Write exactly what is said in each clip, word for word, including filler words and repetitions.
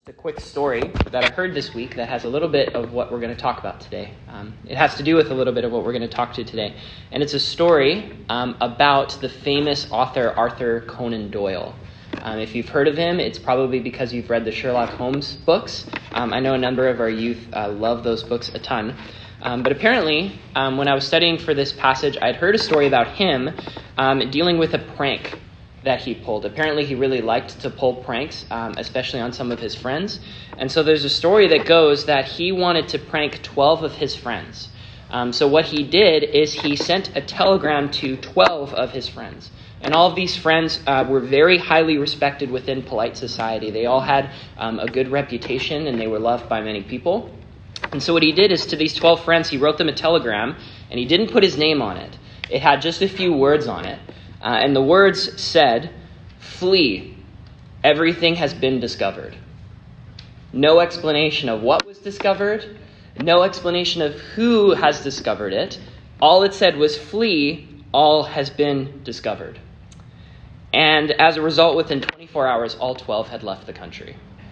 A quick story that I heard this week that has a little bit of what we're going to talk about today. Um, it has to do with a little bit of what we're going to talk to today. And it's a story um, about the famous author Arthur Conan Doyle. Um, if you've heard of him, it's probably because you've read the Sherlock Holmes books. Um, I know a number of our youth uh, love those books a ton. Um, but apparently, um, when I was studying for this passage, I'd heard a story about him um, dealing with a prank that he pulled. Apparently, he really liked to pull pranks, um, especially on some of his friends. And so there's a story that goes that he wanted to prank twelve of his friends. Um, so what he did is he sent a telegram to twelve of his friends. And all of these friends uh, were very highly respected within polite society. They all had um, a good reputation and they were loved by many people. And so what he did is to these twelve friends, he wrote them a telegram and he didn't put his name on it. It had just a few words on it. Uh, and the words said, "Flee, everything has been discovered." No explanation of what was discovered, no explanation of who has discovered it. All it said was, "Flee, all has been discovered." And as a result, within twenty-four hours, all twelve had left the country.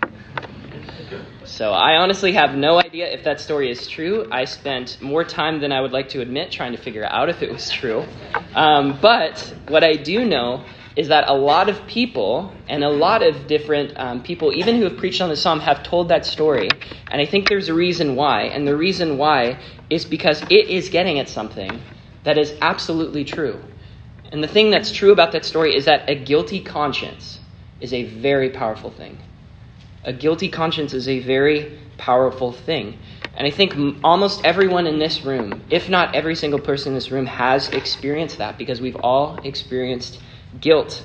So I honestly have no idea if that story is true. I spent more time than I would like to admit trying to figure out if it was true. Um, but what I do know is that a lot of people and a lot of different um, people, even who have preached on the psalm, have told that story. And I think there's a reason why. And the reason why is because it is getting at something that is absolutely true. And the thing that's true about that story is that a guilty conscience is a very powerful thing. A guilty conscience is a very powerful thing. And I think m- almost everyone in this room, if not every single person in this room, has experienced that because we've all experienced guilt.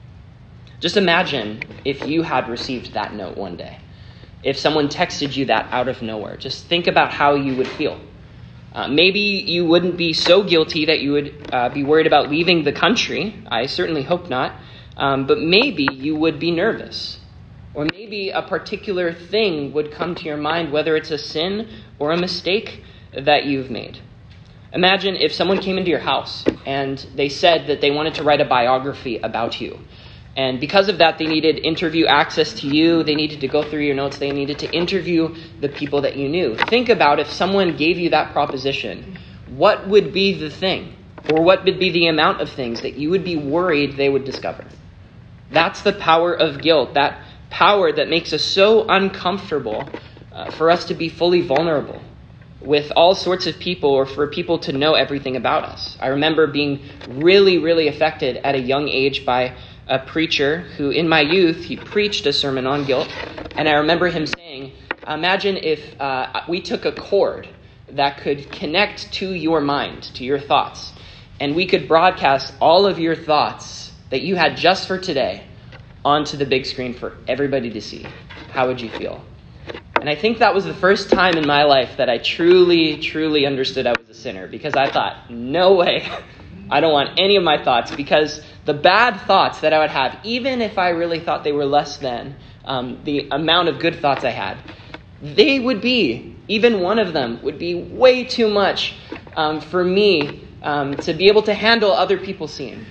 Just imagine if you had received that note one day. If someone texted you that out of nowhere, just think about how you would feel. Uh, maybe you wouldn't be so guilty that you would uh, be worried about leaving the country. I certainly hope not. Um, but maybe you would be nervous. Or maybe a particular thing would come to your mind, whether it's a sin or a mistake that you've made. Imagine if someone came into your house and they said that they wanted to write a biography about you. And because of that, they needed interview access to you. They needed to go through your notes. They needed to interview the people that you knew. Think about if someone gave you that proposition. What would be the thing? Or what would be the amount of things that you would be worried they would discover? That's the power of guilt. That power that makes us so uncomfortable uh, for us to be fully vulnerable with all sorts of people or for people to know everything about us. I remember being really, really affected at a young age by a preacher who, in my youth, he preached a sermon on guilt. And I remember him saying, imagine if uh, we took a cord that could connect to your mind, to your thoughts, and we could broadcast all of your thoughts that you had just for today onto the big screen for everybody to see. How would you feel? And I think that was the first time in my life that I truly, truly understood I was a sinner, because I thought, no way, I don't want any of my thoughts, because the bad thoughts that I would have, even if I really thought they were less than um, the amount of good thoughts I had, they would be, even one of them would be way too much um, for me um, to be able to handle other people seeing.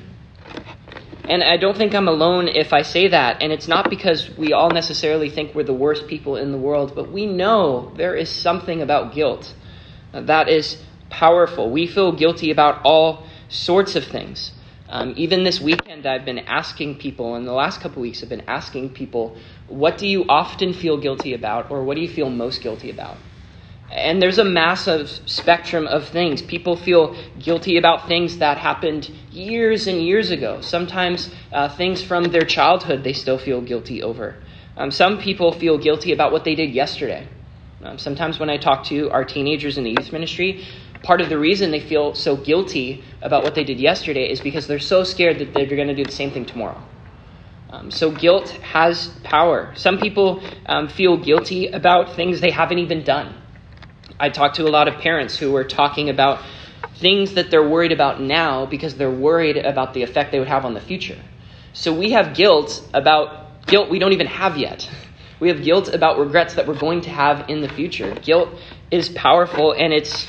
And I don't think I'm alone if I say that. And it's not because we all necessarily think we're the worst people in the world, but we know there is something about guilt that is powerful. We feel guilty about all sorts of things. Um, even this weekend, I've been asking people, and the last couple weeks, I've been asking people, what do you often feel guilty about, or what do you feel most guilty about? And there's a massive spectrum of things. People feel guilty about things that happened years and years ago. Sometimes uh, things from their childhood they still feel guilty over. Um, some people feel guilty about what they did yesterday. Um, sometimes when I talk to our teenagers in the youth ministry, part of the reason they feel so guilty about what they did yesterday is because they're so scared that they're going to do the same thing tomorrow. Um, so guilt has power. Some people um, feel guilty about things they haven't even done. I talked to a lot of parents who were talking about things that they're worried about now because they're worried about the effect they would have on the future. So we have guilt about guilt we don't even have yet. We have guilt about regrets that we're going to have in the future. Guilt is powerful and it's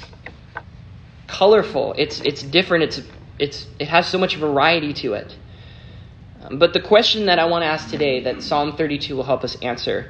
colorful. It's it's different. It's it's it has so much variety to it. Um, but the question that I want to ask today, that Psalm thirty-two will help us answer,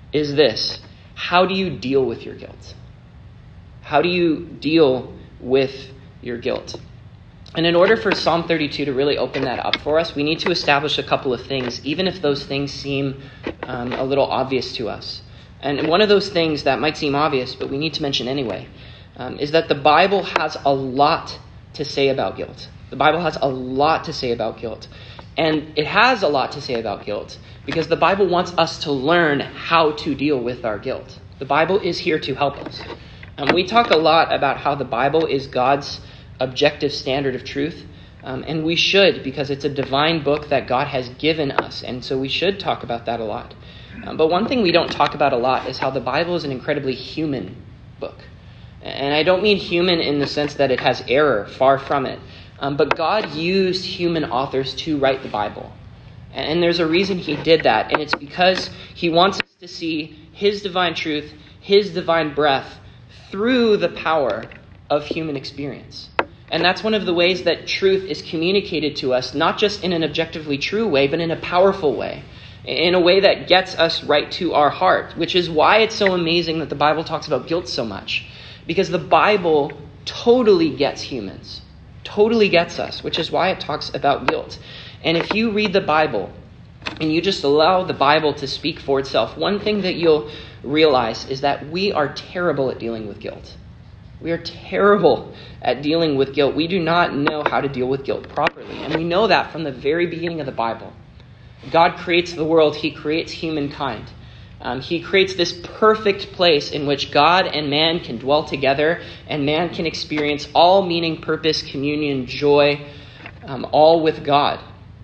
is this: how do you deal with your guilt? How do you deal with your guilt? And in order for Psalm thirty-two to really open that up for us, we need to establish a couple of things, even if those things seem um, a little obvious to us. And one of those things that might seem obvious, but we need to mention anyway, um, is that the Bible has a lot to say about guilt. The Bible has a lot to say about guilt. And it has a lot to say about guilt because the Bible wants us to learn how to deal with our guilt. The Bible is here to help us. Um, we talk a lot about how the Bible is God's objective standard of truth. Um, and we should, because it's a divine book that God has given us. And so we should talk about that a lot. Um, but one thing we don't talk about a lot is how the Bible is an incredibly human book. And I don't mean human in the sense that it has error, far from it. Um, but God used human authors to write the Bible. And there's a reason he did that. And it's because he wants us to see his divine truth, his divine breath, through the power of human experience. And that's one of the ways that truth is communicated to us, not just in an objectively true way, but in a powerful way. In a way that gets us right to our heart, which is why it's so amazing that the Bible talks about guilt so much. Because the Bible totally gets humans, totally gets us, which is why it talks about guilt. And if you read the Bible and you just allow the Bible to speak for itself, one thing that you'll realize is that we are terrible at dealing with guilt. We are terrible at dealing with guilt. We do not know how to deal with guilt properly. And we know that from the very beginning of the Bible. God creates the world. He creates humankind. Um, he creates this perfect place in which God and man can dwell together, and man can experience all meaning, purpose, communion, joy, um, all with God.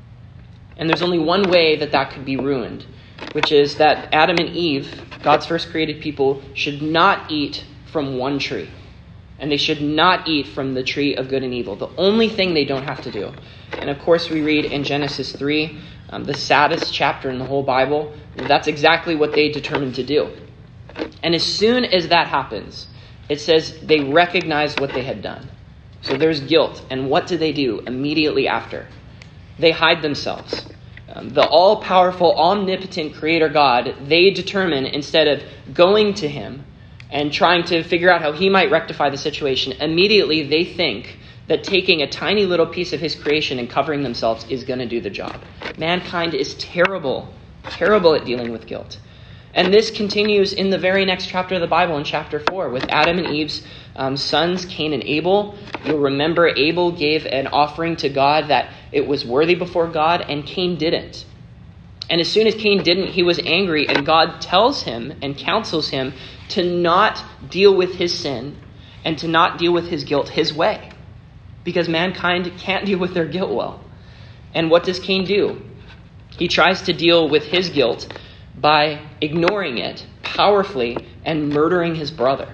And there's only one way that that could be ruined, which is that Adam and Eve, God's first created people, should not eat from one tree. And they should not eat from the tree of good and evil. The only thing they don't have to do. And of course we read in Genesis three, um, the saddest chapter in the whole Bible, that's exactly what they determined to do. And as soon as that happens, it says they recognized what they had done. So there's guilt. And what do they do immediately after? They hide themselves. Um, the all-powerful, omnipotent Creator God, they determine, instead of going to him and trying to figure out how he might rectify the situation, immediately they think that taking a tiny little piece of his creation and covering themselves is going to do the job. Mankind is terrible, terrible at dealing with guilt. And this continues in the very next chapter of the Bible, in chapter four, with Adam and Eve's um, sons, Cain and Abel. You'll remember Abel gave an offering to God that it was worthy before God, and Cain didn't. And as soon as Cain didn't, he was angry, and God tells him and counsels him to not deal with his sin and to not deal with his guilt his way, because mankind can't deal with their guilt well. And what does Cain do? He tries to deal with his guilt by ignoring it powerfully and murdering his brother.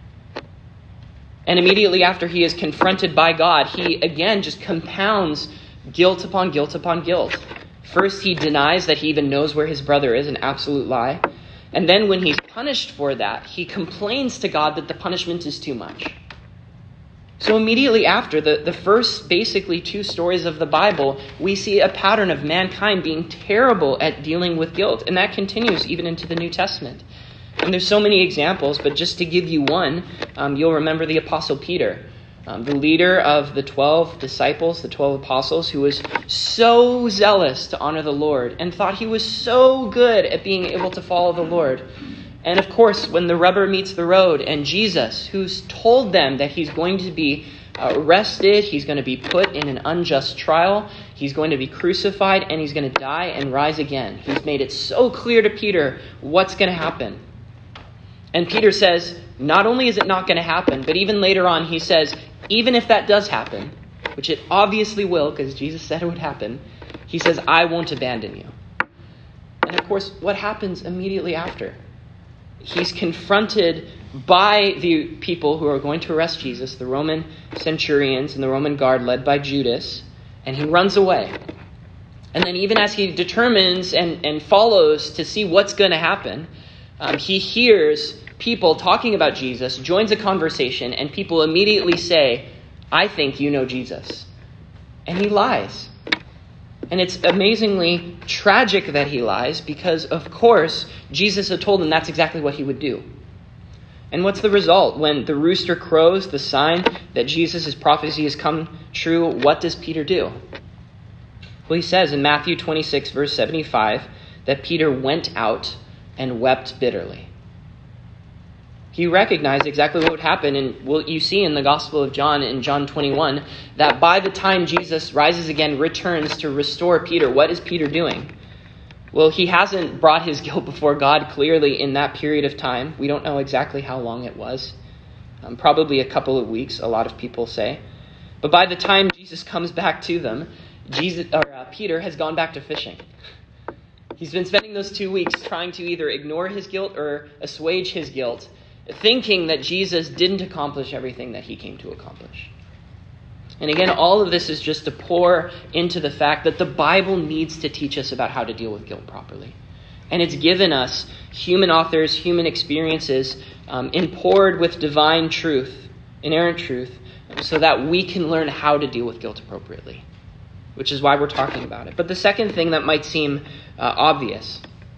And immediately after he is confronted by God, he again just compounds guilt upon guilt upon guilt. First, he denies that he even knows where his brother is, an absolute lie. And then when he's punished for that, he complains to God that the punishment is too much. So immediately after, the, the first basically two stories of the Bible, we see a pattern of mankind being terrible at dealing with guilt. And that continues even into the New Testament. And there's so many examples, but just to give you one, um, you'll remember the Apostle Peter, um, the leader of the twelve disciples, the twelve apostles, who was so zealous to honor the Lord and thought he was so good at being able to follow the Lord. And of course, when the rubber meets the road and Jesus, who's told them that he's going to be arrested, he's going to be put in an unjust trial, he's going to be crucified, and he's going to die and rise again. He's made it so clear to Peter what's going to happen. And Peter says, not only is it not going to happen, but even later on he says, even if that does happen, which it obviously will because Jesus said it would happen, he says, I won't abandon you. And of course, what happens immediately after? He's confronted by the people who are going to arrest Jesus, the Roman centurions and the Roman guard led by Judas, and he runs away. And then even as he determines and, and follows to see what's going to happen, um, he hears people talking about Jesus, joins a conversation, and people immediately say, I think you know Jesus. And he lies. And it's amazingly tragic that he lies because, of course, Jesus had told him that's exactly what he would do. And what's the result? When the rooster crows, the sign that Jesus' prophecy has come true, what does Peter do? Well, he says in Matthew twenty-six, verse seventy-five, that Peter went out and wept bitterly. He recognized exactly what would happen, and what you see in the Gospel of John, in John twenty-one, that by the time Jesus rises again, returns to restore Peter, what is Peter doing? Well, he hasn't brought his guilt before God clearly in that period of time. We don't know exactly how long it was. Um, probably a couple of weeks, a lot of people say. But by the time Jesus comes back to them, Jesus or uh, Peter has gone back to fishing. He's been spending those two weeks trying to either ignore his guilt or assuage his guilt, thinking that Jesus didn't accomplish everything that he came to accomplish. And again, all of this is just to pour into the fact that the Bible needs to teach us about how to deal with guilt properly. And it's given us human authors, human experiences, um, poured with divine truth, inerrant truth, so that we can learn how to deal with guilt appropriately, which is why we're talking about it. But the second thing that might seem uh, obvious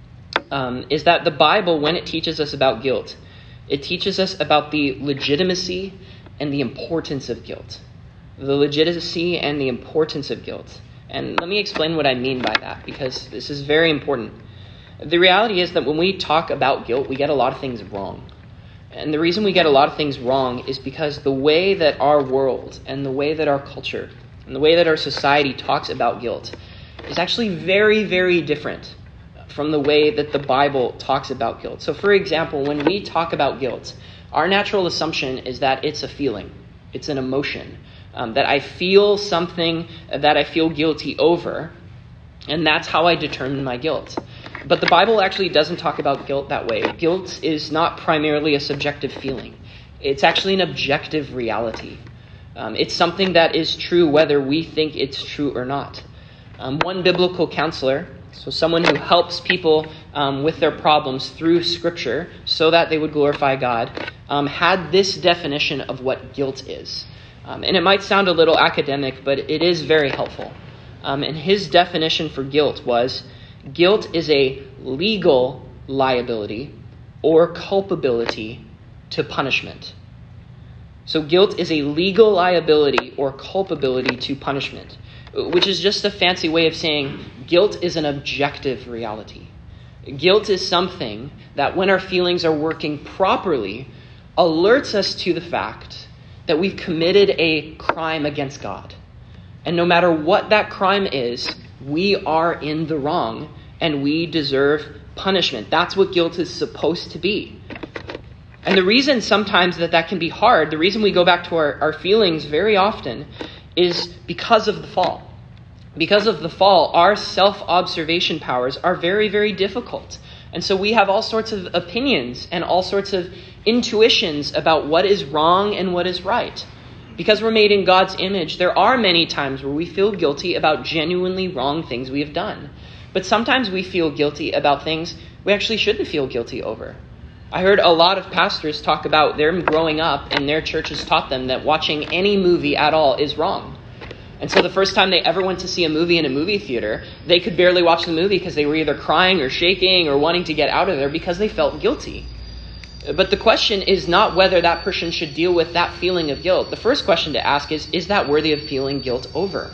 um, is that the Bible, when it teaches us about guilt, it teaches us about the legitimacy and the importance of guilt. The legitimacy and the importance of guilt. And let me explain what I mean by that, because this is very important. The reality is that when we talk about guilt, we get a lot of things wrong. And the reason we get a lot of things wrong is because the way that our world and the way that our culture and the way that our society talks about guilt is actually very, very different from the way that the Bible talks about guilt. So for example, when we talk about guilt, our natural assumption is that it's a feeling, it's an emotion, um, that I feel something that I feel guilty over, and that's how I determine my guilt. But the Bible actually doesn't talk about guilt that way. Guilt is not primarily a subjective feeling. It's actually an objective reality. Um, it's something that is true whether we think it's true or not. Um, one biblical counselor, so someone who helps people um, with their problems through Scripture so that they would glorify God, um, had this definition of what guilt is. Um, and it might sound a little academic, but it is very helpful. Um, and his definition for guilt was, guilt is a legal liability or culpability to punishment. So guilt is a legal liability or culpability to punishment, which is just a fancy way of saying guilt is an objective reality. Guilt is something that when our feelings are working properly, alerts us to the fact that we've committed a crime against God. And no matter what that crime is, we are in the wrong and we deserve punishment. That's what guilt is supposed to be. And the reason sometimes that that can be hard, the reason we go back to our, our feelings very often is because of the fall. Because of the fall, our self-observation powers are very, very difficult. And so we have all sorts of opinions and all sorts of intuitions about what is wrong and what is right. Because we're made in God's image, there are many times where we feel guilty about genuinely wrong things we have done. But sometimes we feel guilty about things we actually shouldn't feel guilty over. I heard a lot of pastors talk about them growing up and their churches taught them that watching any movie at all is wrong. And so the first time they ever went to see a movie in a movie theater, they could barely watch the movie because they were either crying or shaking or wanting to get out of there because they felt guilty. But the question is not whether that person should deal with that feeling of guilt. The first question to ask is, is that worthy of feeling guilt over?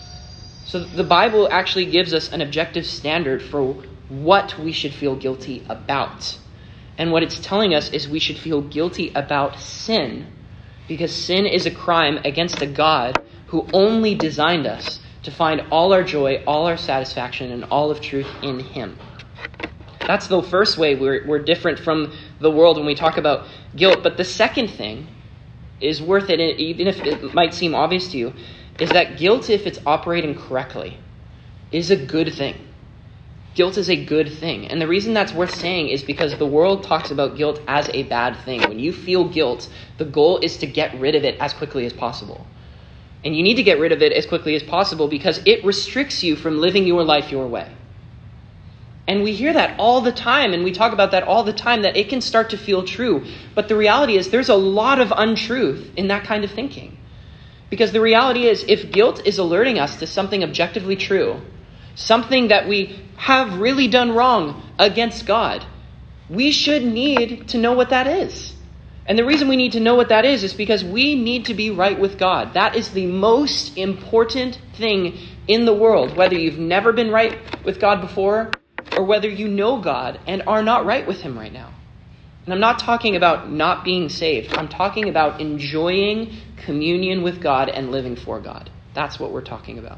So the Bible actually gives us an objective standard for what we should feel guilty about. And what it's telling us is we should feel guilty about sin, because sin is a crime against a God who only designed us to find all our joy, all our satisfaction, and all of truth in Him. That's the first way we're, we're different from the world when we talk about guilt. But the second thing is worth it, even if it might seem obvious to you, is that guilt, if it's operating correctly, is a good thing. Guilt is a good thing. And the reason that's worth saying is because the world talks about guilt as a bad thing. When you feel guilt, the goal is to get rid of it as quickly as possible. And you need to get rid of it as quickly as possible because it restricts you from living your life your way. And we hear that all the time, and we talk about that all the time, that it can start to feel true. But the reality is there's a lot of untruth in that kind of thinking. Because the reality is, if guilt is alerting us to something objectively true, something that we have really done wrong against God, we should need to know what that is. And the reason we need to know what that is is because we need to be right with God. That is the most important thing in the world, whether you've never been right with God before or whether you know God and are not right with him right now. And I'm not talking about not being saved. I'm talking about enjoying communion with God and living for God. That's what we're talking about.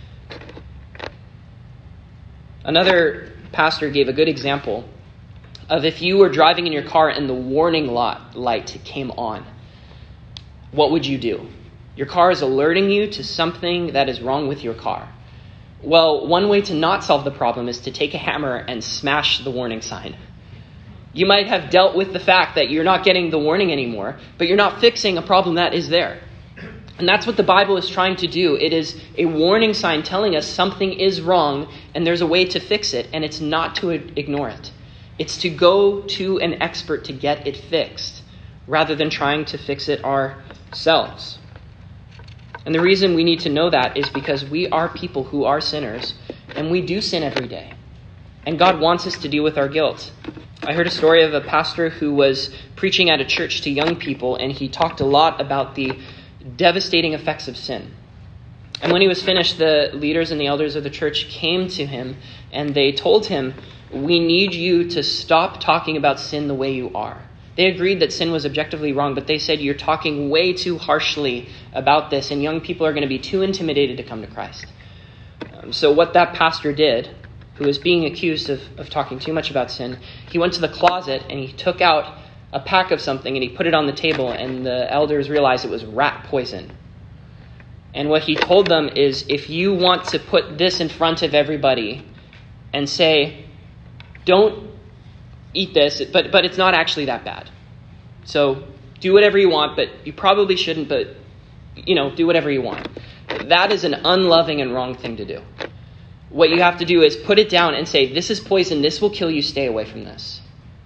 Another pastor gave a good example of if you were driving in your car and the warning lot light came on. What would you do? Your car is alerting you to something that is wrong with your car. Well, one way to not solve the problem is to take a hammer and smash the warning sign. You might have dealt with the fact that you're not getting the warning anymore, but you're not fixing a problem that is there. And that's what the Bible is trying to do. It is a warning sign telling us something is wrong and there's a way to fix it, and it's not to ignore it. It's to go to an expert to get it fixed rather than trying to fix it ourselves. And the reason we need to know that is because we are people who are sinners, and we do sin every day. And God wants us to deal with our guilt. I heard a story of a pastor who was preaching at a church to young people, and he talked a lot about the devastating effects of sin. And when he was finished, the leaders and the elders of the church came to him, and they told him, "We need you to stop talking about sin the way you are." They agreed that sin was objectively wrong, but they said, "You're talking way too harshly about this, and young people are going to be too intimidated to come to Christ." Um, so what that pastor did, who was being accused of, of talking too much about sin, he went to the closet and he took out a pack of something and he put it on the table, and the elders realized it was rat poison. And what he told them is, if you want to put this in front of everybody and say, don't eat this, but but it's not actually that bad. So do whatever you want, but you probably shouldn't, but, you know, do whatever you want. That is an unloving and wrong thing to do. What you have to do is put it down and say, this is poison, this will kill you, stay away from this.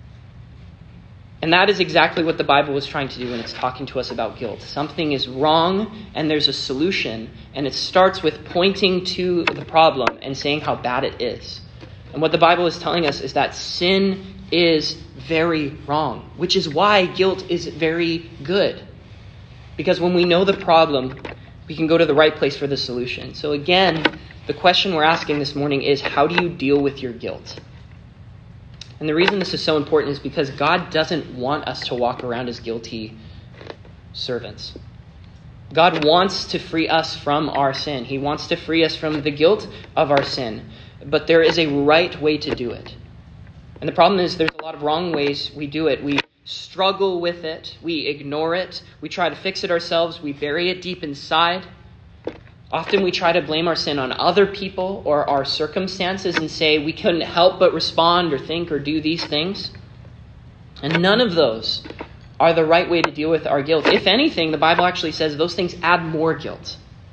And that is exactly what the Bible was trying to do when it's talking to us about guilt. Something is wrong and there's a solution, and it starts with pointing to the problem and saying how bad it is. And what the Bible is telling us is that sin is very wrong, which is why guilt is very good. Because when we know the problem, we can go to the right place for the solution. So again, the question we're asking this morning is, how do you deal with your guilt? And the reason this is so important is because God doesn't want us to walk around as guilty servants. God wants to free us from our sin. He wants to free us from the guilt of our sin. But there is a right way to do it. And the problem is there's a lot of wrong ways we do it. We struggle with it. We ignore it. We try to fix it ourselves. We bury it deep inside. Often we try to blame our sin on other people or our circumstances and say we couldn't help but respond or think or do these things. And none of those are the right way to deal with our guilt. If anything, the Bible actually says those things add more guilt.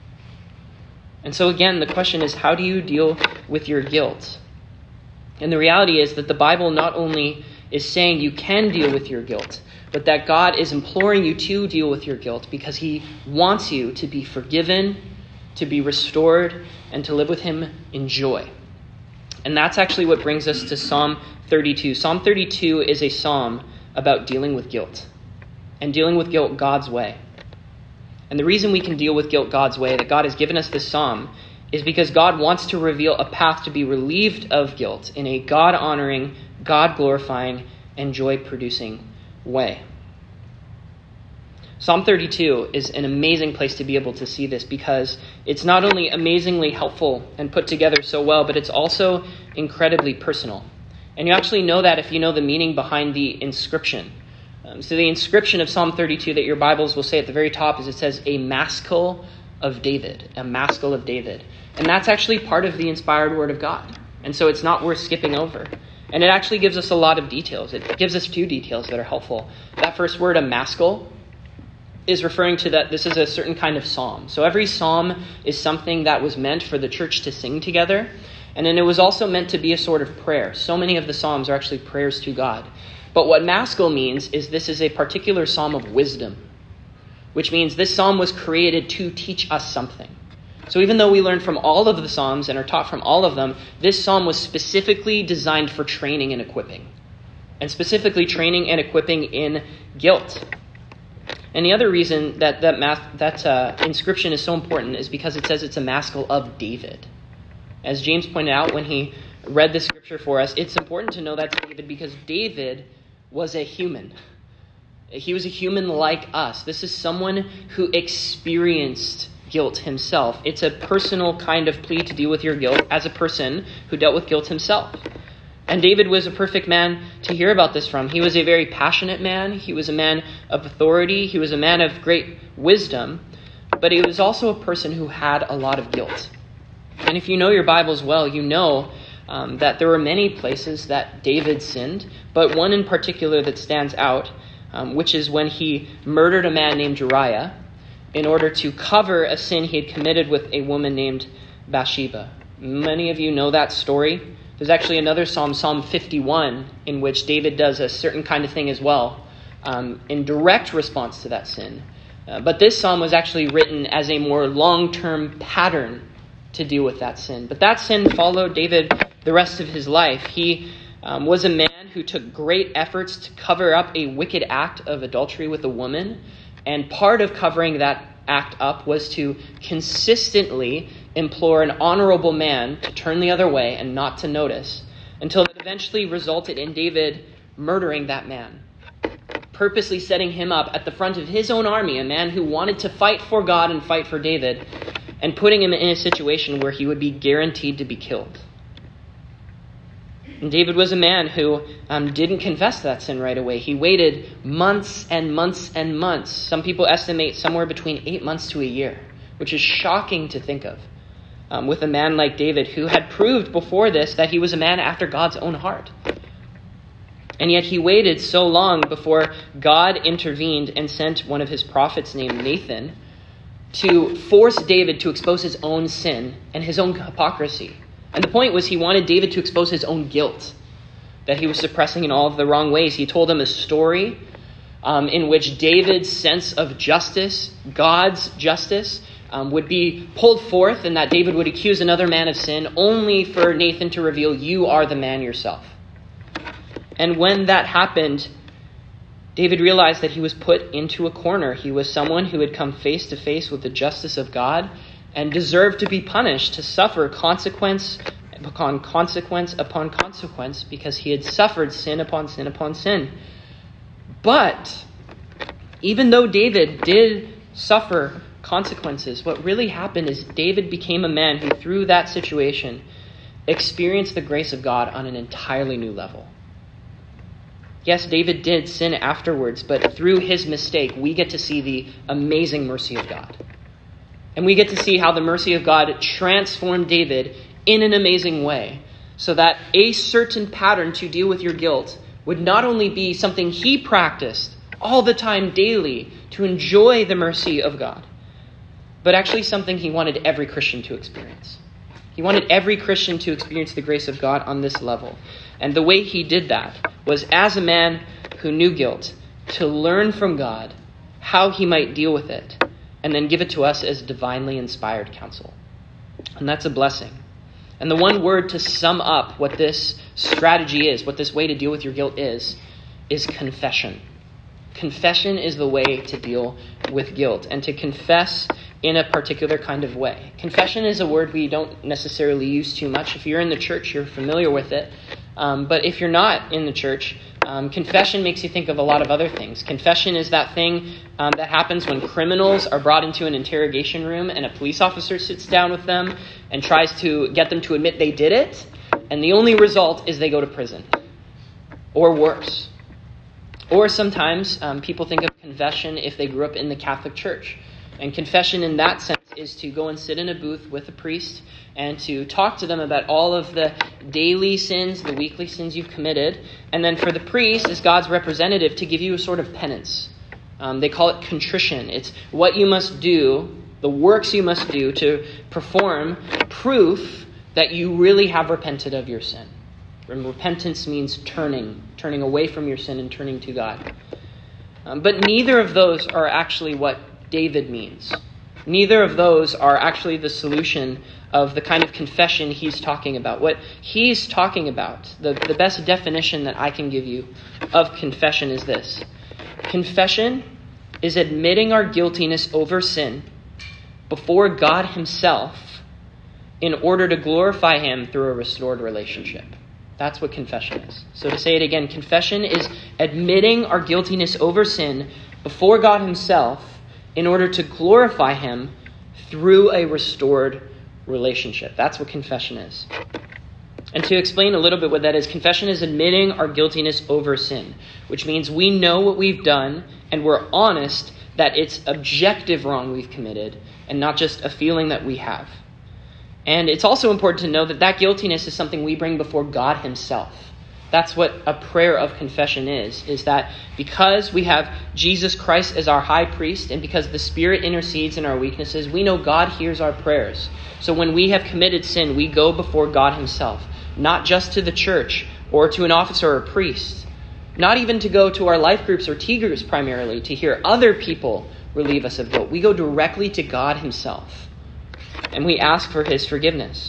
And so again, the question is, how do you deal with your guilt? And the reality is that the Bible not only is saying you can deal with your guilt, but that God is imploring you to deal with your guilt because he wants you to be forgiven, to be restored, and to live with him in joy. And that's actually what brings us to Psalm thirty-two. Psalm thirty-two is a psalm about dealing with guilt, and dealing with guilt God's way. And the reason we can deal with guilt God's way, that God has given us this psalm, is because God wants to reveal a path to be relieved of guilt in a God-honoring, God-glorifying, and joy-producing way. Psalm thirty-two is an amazing place to be able to see this because it's not only amazingly helpful and put together so well, but it's also incredibly personal. And you actually know that if you know the meaning behind the inscription. Um, so the inscription of Psalm thirty-two that your Bibles will say at the very top is it says, a maskil of David, a maskil of David. And that's actually part of the inspired word of God. And so it's not worth skipping over. And it actually gives us a lot of details. It gives us two details that are helpful. That first word, a maskil, is referring to that this is a certain kind of psalm. So every psalm is something that was meant for the church to sing together. And then it was also meant to be a sort of prayer. So many of the psalms are actually prayers to God. But what maskil means is this is a particular psalm of wisdom, which means this psalm was created to teach us something. So even though we learn from all of the Psalms and are taught from all of them, this psalm was specifically designed for training and equipping. And specifically training and equipping in guilt. And the other reason that that, math, that uh, inscription is so important is because it says it's a maskil of David. As James pointed out when he read the scripture for us, it's important to know that's David because David was a human. He was a human like us. This is someone who experienced guilt himself. It's a personal kind of plea to deal with your guilt as a person who dealt with guilt himself. And David was a perfect man to hear about this from. He was a very passionate man. He was a man of authority. He was a man of great wisdom. But he was also a person who had a lot of guilt. And if you know your Bibles well, you know um, that there were many places that David sinned, but one in particular that stands out, um, which is when he murdered a man named Uriah in order to cover a sin he had committed with a woman named Bathsheba. Many of you know that story. There's actually another psalm, Psalm fifty-one, in which David does a certain kind of thing as well, um, in direct response to that sin. Uh, but this psalm was actually written as a more long-term pattern to deal with that sin. But that sin followed David the rest of his life. He um, was a man who took great efforts to cover up a wicked act of adultery with a woman. And part of covering that act up was to consistently implore an honorable man to turn the other way and not to notice, until it eventually resulted in David murdering that man, purposely setting him up at the front of his own army, a man who wanted to fight for God and fight for David, and putting him in a situation where he would be guaranteed to be killed. And David was a man who um, didn't confess that sin right away. He waited months and months and months. Some people estimate somewhere between eight months to a year, which is shocking to think of. Um, with a man like David who had proved before this that he was a man after God's own heart. And yet he waited so long before God intervened and sent one of his prophets named Nathan to force David to expose his own sin and his own hypocrisy. And the point was he wanted David to expose his own guilt that he was suppressing in all of the wrong ways. He told him a story um, in which David's sense of justice, God's justice, um, would be pulled forth, and that David would accuse another man of sin only for Nathan to reveal, you are the man yourself. And when that happened, David realized that he was put into a corner. He was someone who had come face to face with the justice of God and deserved to be punished, to suffer consequence upon consequence upon consequence, because he had suffered sin upon sin upon sin. But even though David did suffer consequences, what really happened is David became a man who, through that situation, experienced the grace of God on an entirely new level. Yes, David did sin afterwards, but through his mistake, we get to see the amazing mercy of God. And we get to see how the mercy of God transformed David in an amazing way, so that a certain pattern to deal with your guilt would not only be something he practiced all the time daily to enjoy the mercy of God, but actually something he wanted every Christian to experience. He wanted every Christian to experience the grace of God on this level. And the way he did that was, as a man who knew guilt, to learn from God how he might deal with it, and then give it to us as divinely inspired counsel. And that's a blessing. And the one word to sum up what this strategy is, what this way to deal with your guilt is, is confession. Confession is the way to deal with guilt, and to confess in a particular kind of way. Confession is a word we don't necessarily use too much. If you're in the church, you're familiar with it. Um, but if you're not in the church, um, confession makes you think of a lot of other things. Confession is that thing um, that happens when criminals are brought into an interrogation room and a police officer sits down with them and tries to get them to admit they did it, and the only result is they go to prison. Or worse. Or sometimes um, people think of confession if they grew up in the Catholic Church. And confession in that sense is to go and sit in a booth with a priest and to talk to them about all of the daily sins, the weekly sins you've committed. And then for the priest, as God's representative, to give you a sort of penance. Um, they call it contrition. It's what you must do, the works you must do to perform proof that you really have repented of your sin. And repentance means turning, turning away from your sin and turning to God. Um, but neither of those are actually what David means Neither of those are actually the solution of the kind of confession he's talking about. What he's talking about, the, the best definition that I can give you of confession is this. Confession is admitting our guiltiness over sin before God himself in order to glorify him through a restored relationship. That's what confession is. So to say it again, confession is admitting our guiltiness over sin before God himself in order to glorify him through a restored relationship. That's what confession is. And to explain a little bit what that is, confession is admitting our guiltiness over sin, which means we know what we've done and we're honest that it's objective wrong we've committed and not just a feeling that we have. And it's also important to know that that guiltiness is something we bring before God himself. That's what a prayer of confession is, is that because we have Jesus Christ as our high priest and because the Spirit intercedes in our weaknesses, we know God hears our prayers. So when we have committed sin, we go before God himself, not just to the church or to an officer or a priest, not even to go to our life groups or T groups primarily to hear other people relieve us of guilt. We go directly to God himself and we ask for his forgiveness.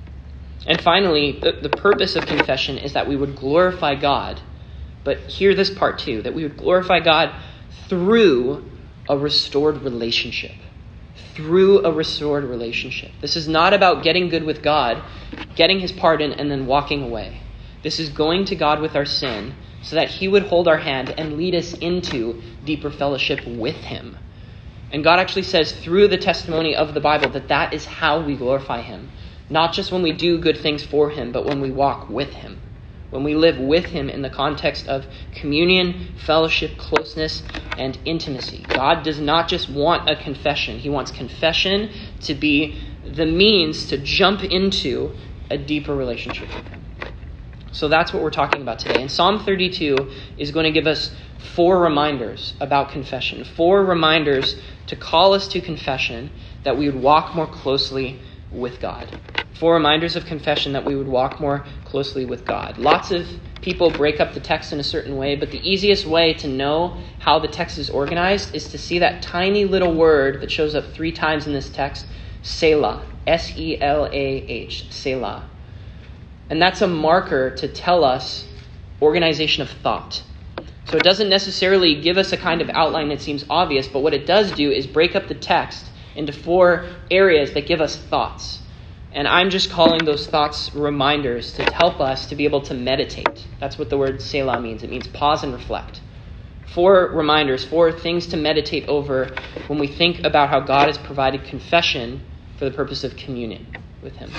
And finally, the, the purpose of confession is that we would glorify God. But hear this part too, that we would glorify God through a restored relationship. Through a restored relationship. This is not about getting good with God, getting his pardon, and then walking away. This is going to God with our sin so that he would hold our hand and lead us into deeper fellowship with him. And God actually says through the testimony of the Bible that that is how we glorify him. Not just when we do good things for him, but when we walk with him. When we live with him in the context of communion, fellowship, closeness, and intimacy. God does not just want a confession. He wants confession to be the means to jump into a deeper relationship with him. So that's what we're talking about today. And Psalm thirty-two is going to give us four reminders about confession. Four reminders to call us to confession that we would walk more closely with God. Four reminders of confession that we would walk more closely with God. Lots of people break up the text in a certain way, but the easiest way to know how the text is organized is to see that tiny little word that shows up three times in this text, Selah, S E L A H, Selah. And that's a marker to tell us organization of thought. So it doesn't necessarily give us a kind of outline that seems obvious, but what it does do is break up the text into four areas that give us thoughts. And I'm just calling those thoughts reminders to help us to be able to meditate. That's what the word Selah means. It means pause and reflect. Four reminders, four things to meditate over when we think about how God has provided confession for the purpose of communion with him.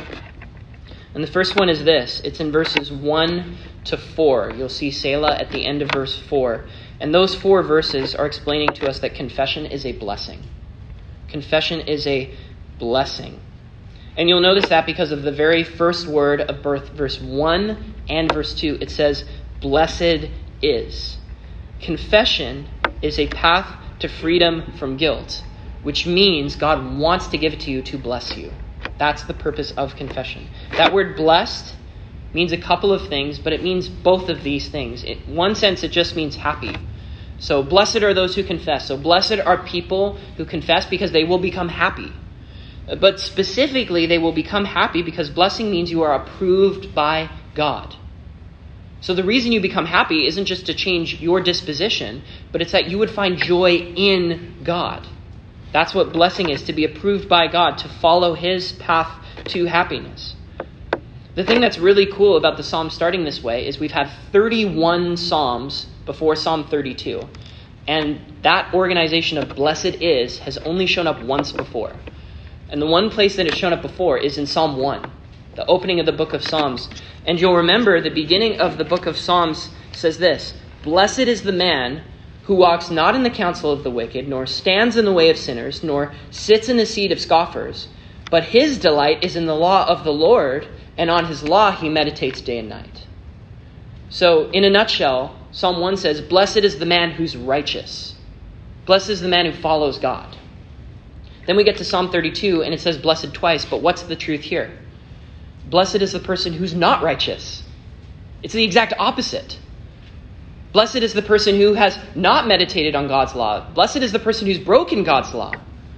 And the first one is this. It's in verses one to four. You'll see Selah at the end of verse four. And those four verses are explaining to us that confession is a blessing. Confession is a blessing. And you'll notice that because of the very first word of birth, verse one and verse two, it says, blessed is. Confession is a path to freedom from guilt, which means God wants to give it to you to bless you. That's the purpose of confession. That word blessed means a couple of things, but it means both of these things. In one sense, it just means happy. So blessed are those who confess. So blessed are people who confess because they will become happy. But specifically, they will become happy because blessing means you are approved by God. So the reason you become happy isn't just to change your disposition, but it's that you would find joy in God. That's what blessing is, to be approved by God, to follow his path to happiness. The thing that's really cool about the psalm starting this way is we've had thirty-one psalms before Psalm thirty-two. And that organization of blessed is has only shown up once before. And the one place that it's shown up before is in Psalm one, the opening of the book of Psalms. And you'll remember the beginning of the book of Psalms says this, blessed is the man who walks not in the counsel of the wicked, nor stands in the way of sinners, nor sits in the seat of scoffers, but his delight is in the law of the Lord, and on his law he meditates day and night. So, in a nutshell, Psalm one says, blessed is the man who's righteous. Blessed is the man who follows God. Then we get to Psalm thirty-two, and it says blessed twice, but what's the truth here? Blessed is the person who's not righteous. It's the exact opposite. Blessed is the person who has not meditated on God's law. Blessed is the person who's broken God's law.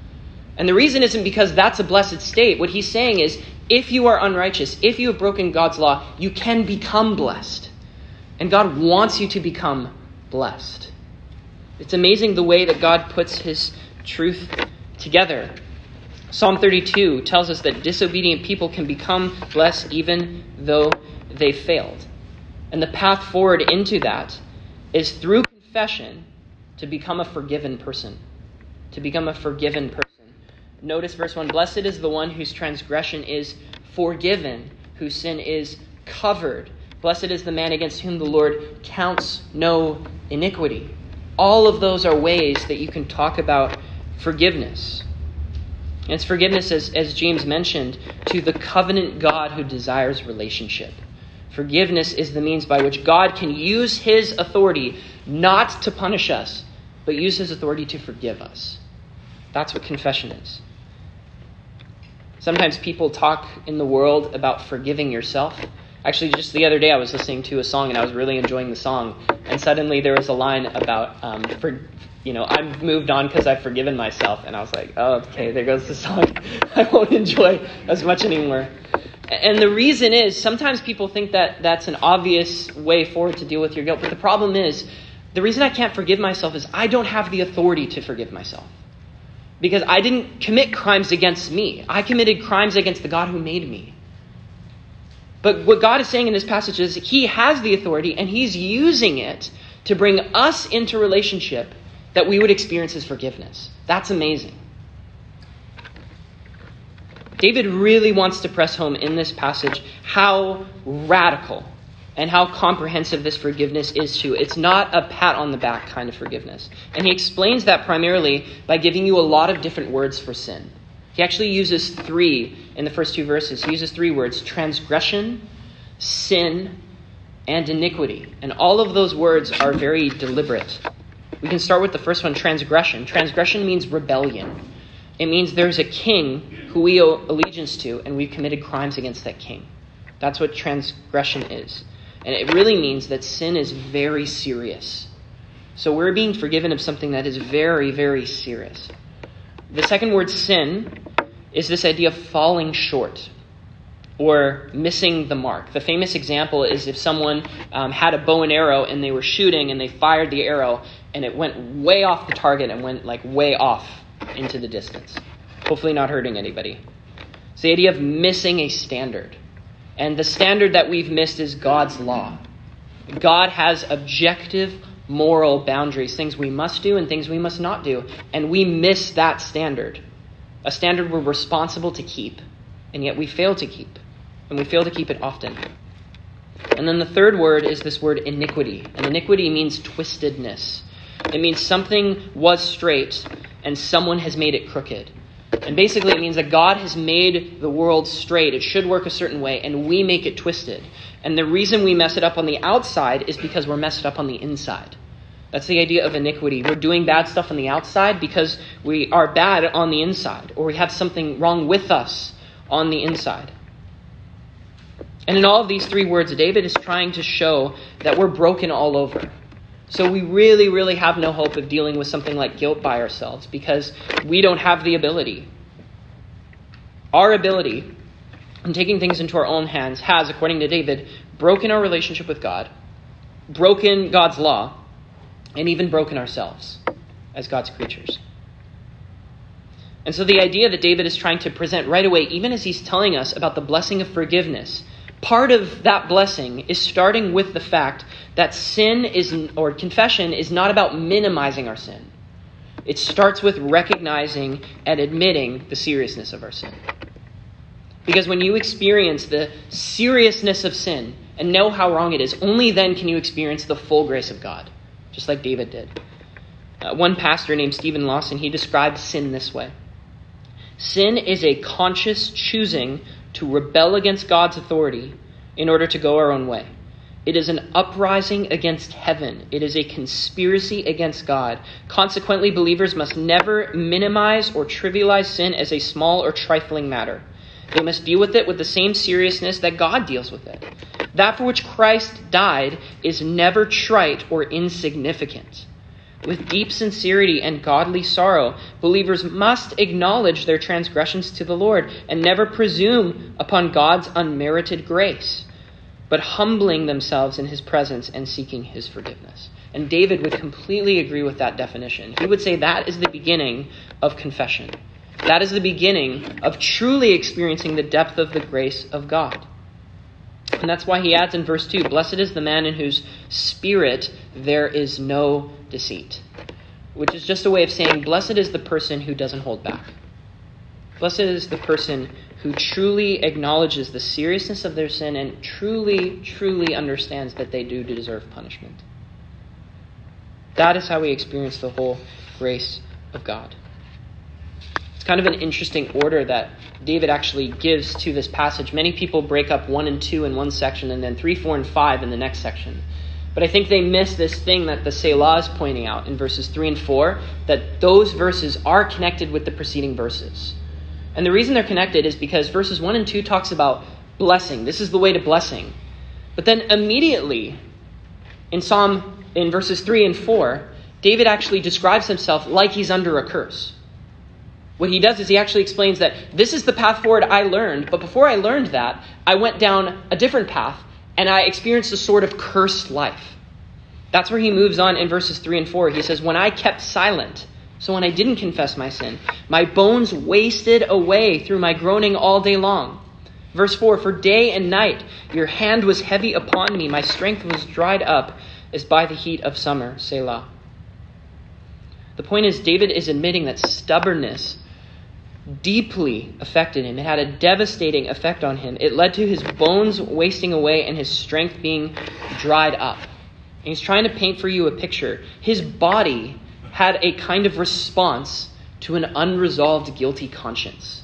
And the reason isn't because that's a blessed state. What he's saying is, if you are unrighteous, if you have broken God's law, you can become blessed. And God wants you to become blessed. It's amazing the way that God puts his truth together. Psalm thirty-two tells us that disobedient people can become blessed even though they failed. And the path forward into that is through confession to become a forgiven person. To become a forgiven person. Notice verse one, blessed is the one whose transgression is forgiven, whose sin is covered. Blessed is the man against whom the Lord counts no iniquity. All of those are ways that you can talk about forgiveness. And it's forgiveness, as, as James mentioned, to the covenant God who desires relationship. Forgiveness is the means by which God can use his authority not to punish us, but use his authority to forgive us. That's what confession is. Sometimes people talk in the world about forgiving yourself. Actually, just the other day I was listening to a song and I was really enjoying the song. And suddenly there was a line about, um, for, you know, I've moved on because I've forgiven myself. And I was like, oh, okay, there goes the song. I won't enjoy as much anymore. And the reason is sometimes people think that that's an obvious way forward to deal with your guilt. But the problem is, the reason I can't forgive myself is I don't have the authority to forgive myself. Because I didn't commit crimes against me. I committed crimes against the God who made me. But what God is saying in this passage is he has the authority and he's using it to bring us into relationship that we would experience his forgiveness. That's amazing. David really wants to press home in this passage how radical and how comprehensive this forgiveness is too. It's not a pat on the back kind of forgiveness. And he explains that primarily by giving you a lot of different words for sin. He actually uses three in the first two verses. He uses three words: transgression, sin, and iniquity. And all of those words are very deliberate. We can start with the first one, transgression. Transgression means rebellion. It means there's a king who we owe allegiance to, and we've committed crimes against that king. That's what transgression is. And it really means that sin is very serious. So we're being forgiven of something that is very, very serious. The second word, sin, is this idea of falling short or missing the mark. The famous example is if someone um, had a bow and arrow and they were shooting and they fired the arrow and it went way off the target and went like way off into the distance. Hopefully not hurting anybody. It's the idea of missing a standard. And the standard that we've missed is God's law. God has objective moral boundaries, things we must do and things we must not do. And we miss that standard. A standard we're responsible to keep, and yet we fail to keep. And we fail to keep it often. And then the third word is this word iniquity. And iniquity means twistedness. It means something was straight and someone has made it crooked. And basically it means that God has made the world straight. It should work a certain way, and we make it twisted. And the reason we mess it up on the outside is because we're messed up on the inside. That's the idea of iniquity. We're doing bad stuff on the outside because we are bad on the inside, or we have something wrong with us on the inside. And in all of these three words, David is trying to show that we're broken all over. So we really, really have no hope of dealing with something like guilt by ourselves because we don't have the ability. Our ability in taking things into our own hands has, according to David, broken our relationship with God, broken God's law, and even broken ourselves as God's creatures. And so the idea that David is trying to present right away, even as he's telling us about the blessing of forgiveness, part of that blessing is starting with the fact that sin is, or confession is not about minimizing our sin. It starts with recognizing and admitting the seriousness of our sin. Because when you experience the seriousness of sin and know how wrong it is, only then can you experience the full grace of God, just like David did. Uh, one pastor named Stephen Lawson, he described sin this way. Sin is a conscious choosing to rebel against God's authority in order to go our own way. It is an uprising against heaven. It is a conspiracy against God. Consequently, believers must never minimize or trivialize sin as a small or trifling matter. They must deal with it with the same seriousness that God deals with it. That for which Christ died is never trite or insignificant. With deep sincerity and godly sorrow, believers must acknowledge their transgressions to the Lord and never presume upon God's unmerited grace, but humbling themselves in his presence and seeking his forgiveness. And David would completely agree with that definition. He would say that is the beginning of confession. That is the beginning of truly experiencing the depth of the grace of God. And that's why he adds in verse two, "Blessed is the man in whose spirit there is no deceit," which is just a way of saying blessed is the person who doesn't hold back. Blessed is the person who truly acknowledges the seriousness of their sin and truly, truly understands that they do deserve punishment. That is how we experience the whole grace of God. It's kind of an interesting order that David actually gives to this passage. Many people break up one and two in one section and then three, four, and five in the next section. But I think they miss this thing that the Selah is pointing out in verses three and four, that those verses are connected with the preceding verses. And the reason they're connected is because verses one and two talks about blessing. This is the way to blessing. But then immediately in Psalm, in verses three and four, David actually describes himself like he's under a curse. What he does is he actually explains that this is the path forward I learned, but before I learned that, I went down a different path and I experienced a sort of cursed life. That's where he moves on in verses three and four. He says, "When I kept silent," so when I didn't confess my sin, "my bones wasted away through my groaning all day long." Verse four, "For day and night your hand was heavy upon me. My strength was dried up as by the heat of summer." Selah. The point is, David is admitting that stubbornness deeply affected him. It had a devastating effect on him. It led to his bones wasting away and his strength being dried up. And he's trying to paint for you a picture. His body had a kind of response to an unresolved guilty conscience.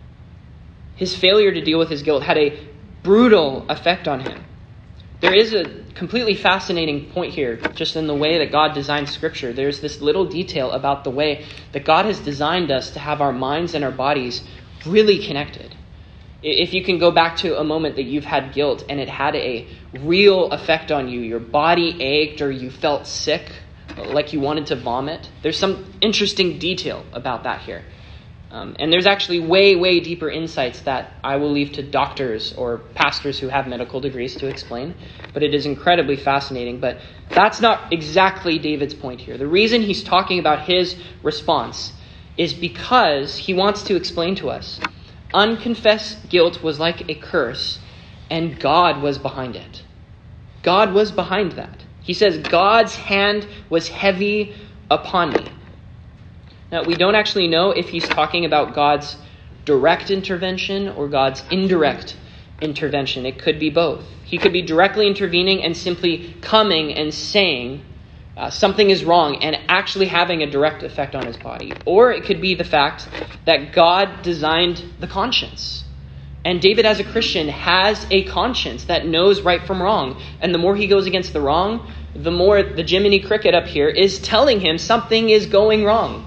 His failure to deal with his guilt had a brutal effect on him. There is a completely fascinating point here, just in the way that God designed Scripture. There's this little detail about the way that God has designed us to have our minds and our bodies really connected. If you can go back to a moment that you've had guilt and it had a real effect on you, your body ached or you felt sick, like you wanted to vomit, there's some interesting detail about that here. Um, and there's actually way, way deeper insights that I will leave to doctors or pastors who have medical degrees to explain. But it is incredibly fascinating. But that's not exactly David's point here. The reason he's talking about his response is because he wants to explain to us unconfessed guilt was like a curse, and God was behind it. God was behind that. He says, God's hand was heavy upon me. Now, we don't actually know if he's talking about God's direct intervention or God's indirect intervention. It could be both. He could be directly intervening and simply coming and saying uh, something is wrong and actually having a direct effect on his body. Or it could be the fact that God designed the conscience. And David, as a Christian, has a conscience that knows right from wrong. And the more he goes against the wrong, the more the Jiminy Cricket up here is telling him something is going wrong.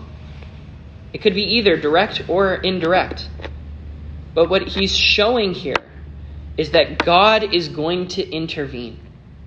It could be either direct or indirect. But what he's showing here is that God is going to intervene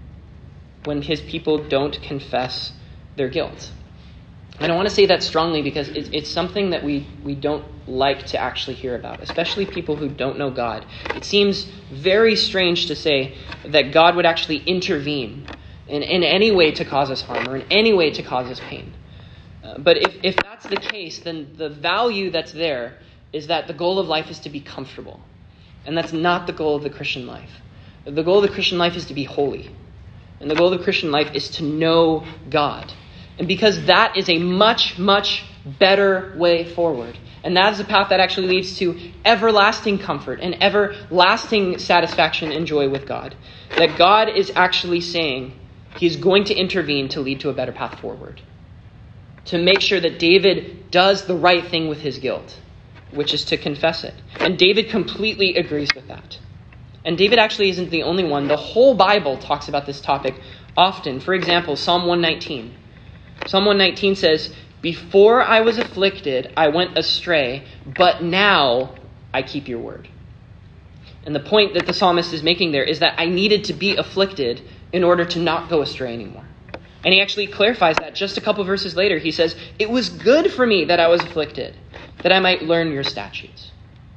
when his people don't confess their guilt. And I want to say that strongly because it's, it's something that we, we don't like to actually hear about, especially people who don't know God. It seems very strange to say that God would actually intervene in, in any way to cause us harm or in any way to cause us pain. Uh, but if, if that's the case, then the value that's there is that the goal of life is to be comfortable. And that's not the goal of the Christian life. The goal of the Christian life is to be holy. And the goal of the Christian life is to know God. And because that is a much, much better way forward. And that is a path that actually leads to everlasting comfort and everlasting satisfaction and joy with God. That God is actually saying he is going to intervene to lead to a better path forward. To make sure that David does the right thing with his guilt, which is to confess it. And David completely agrees with that. And David actually isn't the only one. The whole Bible talks about this topic often. For example, Psalm one nineteen. Psalm one nineteen says, "Before I was afflicted, I went astray, but now I keep your word." And the point that the psalmist is making there is that I needed to be afflicted in order to not go astray anymore. And he actually clarifies that just a couple verses later. He says, "It was good for me that I was afflicted, that I might learn your statutes."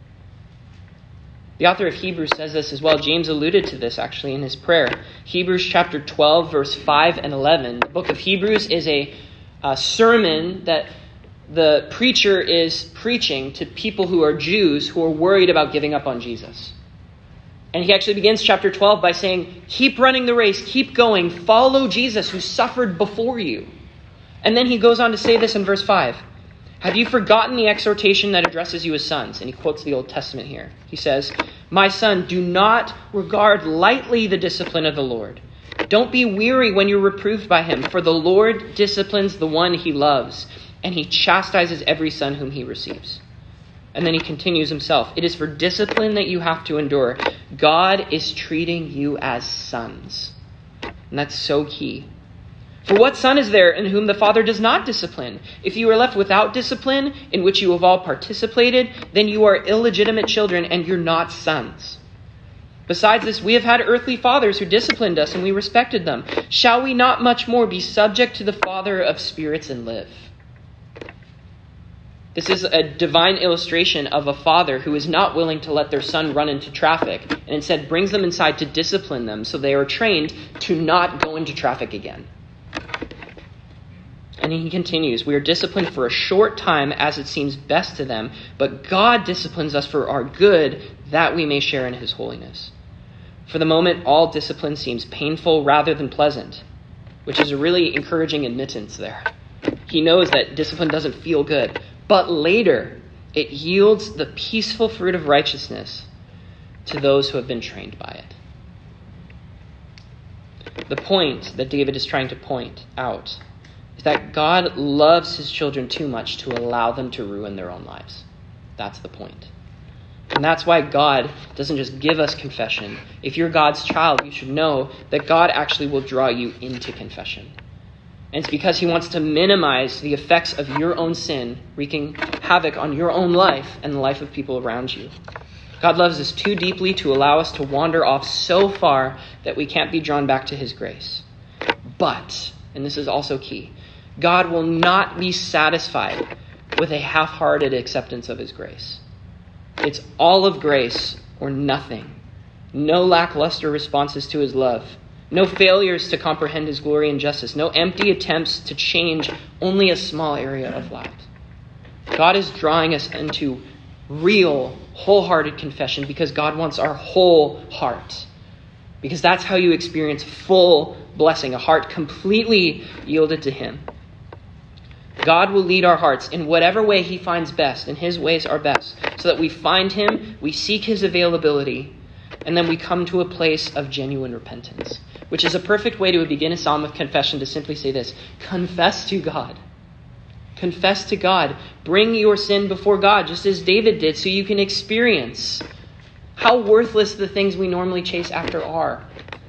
The author of Hebrews says this as well. James alluded to this actually in his prayer. Hebrews chapter twelve, verse five and eleven. The book of Hebrews is a, a sermon that the preacher is preaching to people who are Jews who are worried about giving up on Jesus. And he actually begins chapter twelve by saying, keep running the race, keep going, follow Jesus who suffered before you. And then he goes on to say this in verse five. Have you forgotten the exhortation that addresses you as sons? And he quotes the Old Testament here. He says, my son, do not regard lightly the discipline of the Lord. Don't be weary when you're reproved by him, for the Lord disciplines the one he loves, and he chastises every son whom he receives. And then he continues himself. It is for discipline that you have to endure. God is treating you as sons. And that's so key. For what son is there in whom the Father does not discipline? If you are left without discipline, in which you have all participated, then you are illegitimate children and you're not sons. Besides this, we have had earthly fathers who disciplined us and we respected them. Shall we not much more be subject to the Father of spirits and live? This is a divine illustration of a father who is not willing to let their son run into traffic and instead brings them inside to discipline them so they are trained to not go into traffic again. And he continues, we are disciplined for a short time as it seems best to them, but God disciplines us for our good that we may share in his holiness. For the moment, all discipline seems painful rather than pleasant, which is a really encouraging admittance there. He knows that discipline doesn't feel good. But later, it yields the peaceful fruit of righteousness to those who have been trained by it. The point that David is trying to point out is that God loves his children too much to allow them to ruin their own lives. That's the point. And that's why God doesn't just give us confession. If you're God's child, you should know that God actually will draw you into confession. And it's because he wants to minimize the effects of your own sin wreaking havoc on your own life and the life of people around you. God loves us too deeply to allow us to wander off so far that we can't be drawn back to his grace. But, and this is also key, God will not be satisfied with a half-hearted acceptance of his grace. It's all of grace or nothing. No lackluster responses to his love. No failures to comprehend his glory and justice. No empty attempts to change only a small area of life. God is drawing us into real, wholehearted confession because God wants our whole heart. Because that's how you experience full blessing, a heart completely yielded to him. God will lead our hearts in whatever way he finds best, and his ways are best, so that we find him, we seek his availability, and then we come to a place of genuine repentance. Which is a perfect way to begin a psalm of confession, to simply say this: confess to God. Confess to God. Bring your sin before God, just as David did, so you can experience how worthless the things we normally chase after are.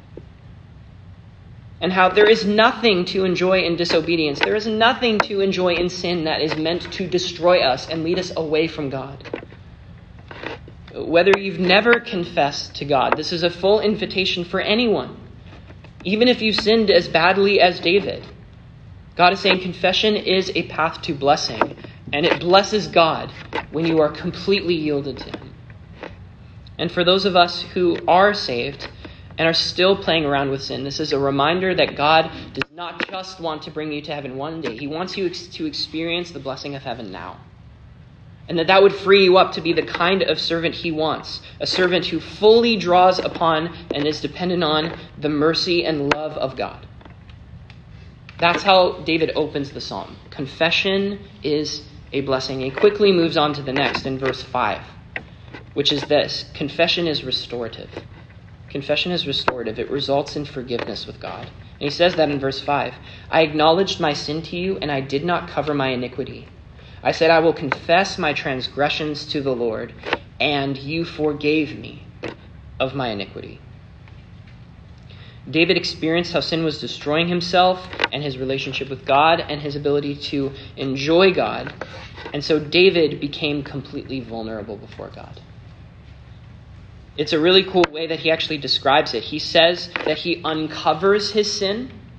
And how there is nothing to enjoy in disobedience. There is nothing to enjoy in sin that is meant to destroy us and lead us away from God. Whether you've never confessed to God, this is a full invitation for anyone. Even if you sinned as badly as David, God is saying confession is a path to blessing, and it blesses God when you are completely yielded to him. And for those of us who are saved and are still playing around with sin, this is a reminder that God does not just want to bring you to heaven one day. He wants you to experience the blessing of heaven now. And that that would free you up to be the kind of servant he wants. A servant who fully draws upon and is dependent on the mercy and love of God. That's how David opens the psalm. Confession is a blessing. He quickly moves on to the next in verse five, which is this: confession is restorative. Confession is restorative. It results in forgiveness with God. And he says that in verse five. I acknowledged my sin to you, and I did not cover my iniquity. I said, I will confess my transgressions to the Lord, and you forgave me of my iniquity. David experienced how sin was destroying himself and his relationship with God and his ability to enjoy God. And so David became completely vulnerable before God. It's a really cool way that he actually describes it. He says that he uncovers his sin,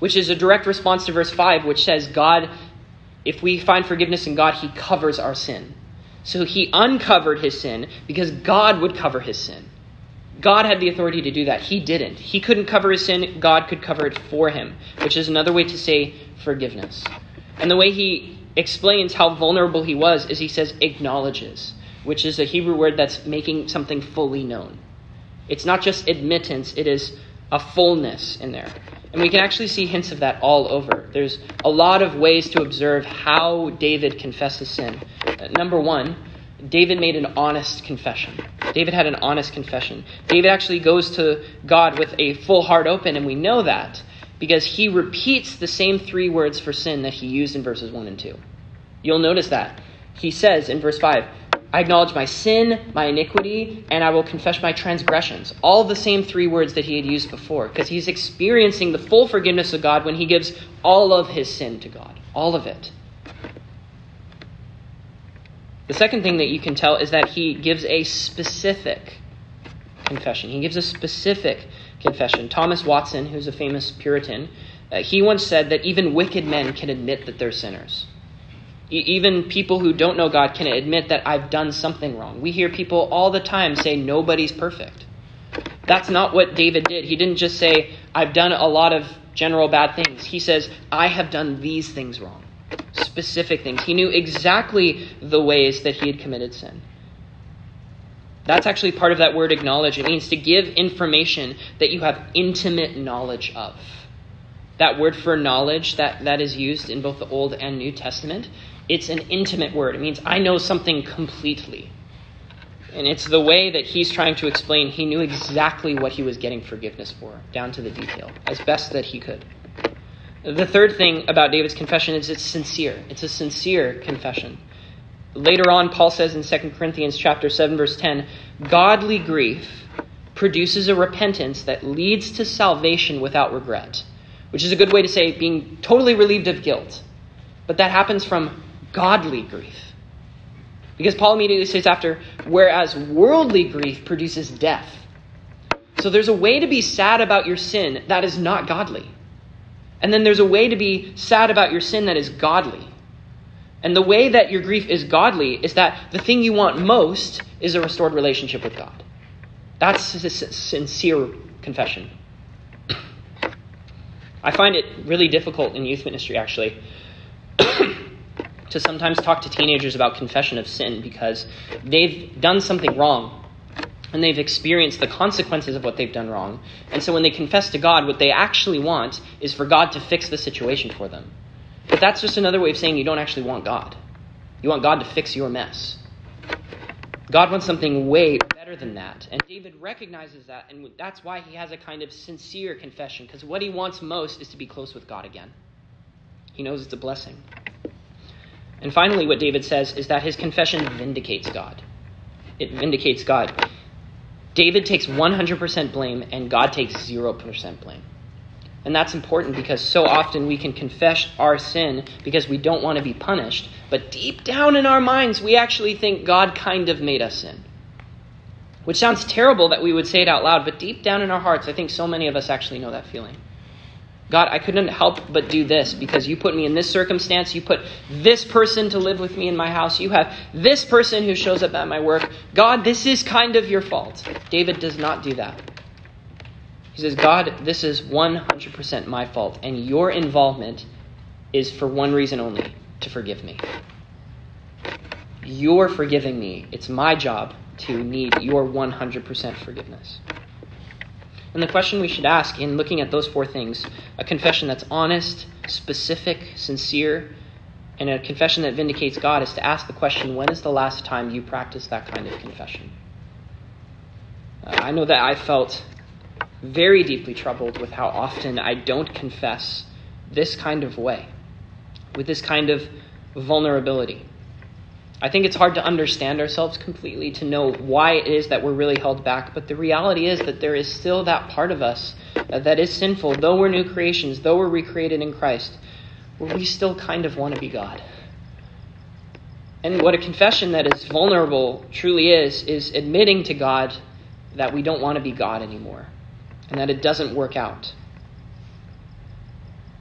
which is a direct response to verse five, which says God, if we find forgiveness in God, he covers our sin. So he uncovered his sin because God would cover his sin. God had the authority to do that. He didn't. He couldn't cover his sin. God could cover it for him, which is another way to say forgiveness. And the way he explains how vulnerable he was is he says acknowledges, which is a Hebrew word that's making something fully known. It's not just admittance, it is a fullness in there. And we can actually see hints of that all over. There's a lot of ways to observe how David confessed his sin. Uh, number one, David made an honest confession. David had an honest confession. David actually goes to God with a full heart open, and we know that because he repeats the same three words for sin that he used in verses one and two. You'll notice that. He says in verse five, I acknowledge my sin, my iniquity, and I will confess my transgressions. All the same three words that he had used before, because he's experiencing the full forgiveness of God when he gives all of his sin to God. All of it. The second thing that you can tell is that he gives a specific confession. He gives a specific confession. Thomas Watson, who's a famous Puritan, uh, he once said that even wicked men can admit that they're sinners. Even people who don't know God can admit that I've done something wrong. We hear people all the time say nobody's perfect. That's not what David did. He didn't just say, I've done a lot of general bad things. He says, I have done these things wrong. Specific things. He knew exactly the ways that he had committed sin. That's actually part of that word acknowledge. It means to give information that you have intimate knowledge of. That word for knowledge that, that is used in both the Old and New Testament, it's an intimate word. It means I know something completely. And it's the way that he's trying to explain he knew exactly what he was getting forgiveness for, down to the detail, as best that he could. The third thing about David's confession is it's sincere. It's a sincere confession. Later on, Paul says in Second Corinthians chapter seven, verse ten, godly grief produces a repentance that leads to salvation without regret, which is a good way to say being totally relieved of guilt. But that happens from godly grief. Because Paul immediately says after, whereas worldly grief produces death. So there's a way to be sad about your sin that is not godly. And then there's a way to be sad about your sin that is godly. And the way that your grief is godly is that the thing you want most is a restored relationship with God. That's a sincere confession. I find it really difficult in youth ministry, actually, to sometimes talk to teenagers about confession of sin because they've done something wrong and they've experienced the consequences of what they've done wrong. And so when they confess to God, what they actually want is for God to fix the situation for them. But that's just another way of saying you don't actually want God. You want God to fix your mess. God wants something way better than that. And David recognizes that, and that's why he has a kind of sincere confession, because what he wants most is to be close with God again. He knows it's a blessing. And finally, what David says is that his confession vindicates God. It vindicates God. David takes one hundred percent blame, and God takes zero percent blame. And that's important because so often we can confess our sin because we don't want to be punished. But deep down in our minds, we actually think God kind of made us sin. Which sounds terrible that we would say it out loud, but deep down in our hearts, I think so many of us actually know that feeling. God, I couldn't help but do this because you put me in this circumstance. You put this person to live with me in my house. You have this person who shows up at my work. God, this is kind of your fault. David does not do that. He says, God, this is one hundred percent my fault, and your involvement is for one reason only, to forgive me. You're forgiving me. It's my job to need your one hundred percent forgiveness. And the question we should ask in looking at those four things, a confession that's honest, specific, sincere, and a confession that vindicates God, is to ask the question, when is the last time you practiced that kind of confession? Uh, I know that I felt very deeply troubled with how often I don't confess this kind of way, with this kind of vulnerability. I think it's hard to understand ourselves completely, to know why it is that we're really held back, but the reality is that there is still that part of us that is sinful, though we're new creations, though we're recreated in Christ, where we still kind of want to be God. And what a confession that is vulnerable truly is, is admitting to God that we don't want to be God anymore, and that it doesn't work out.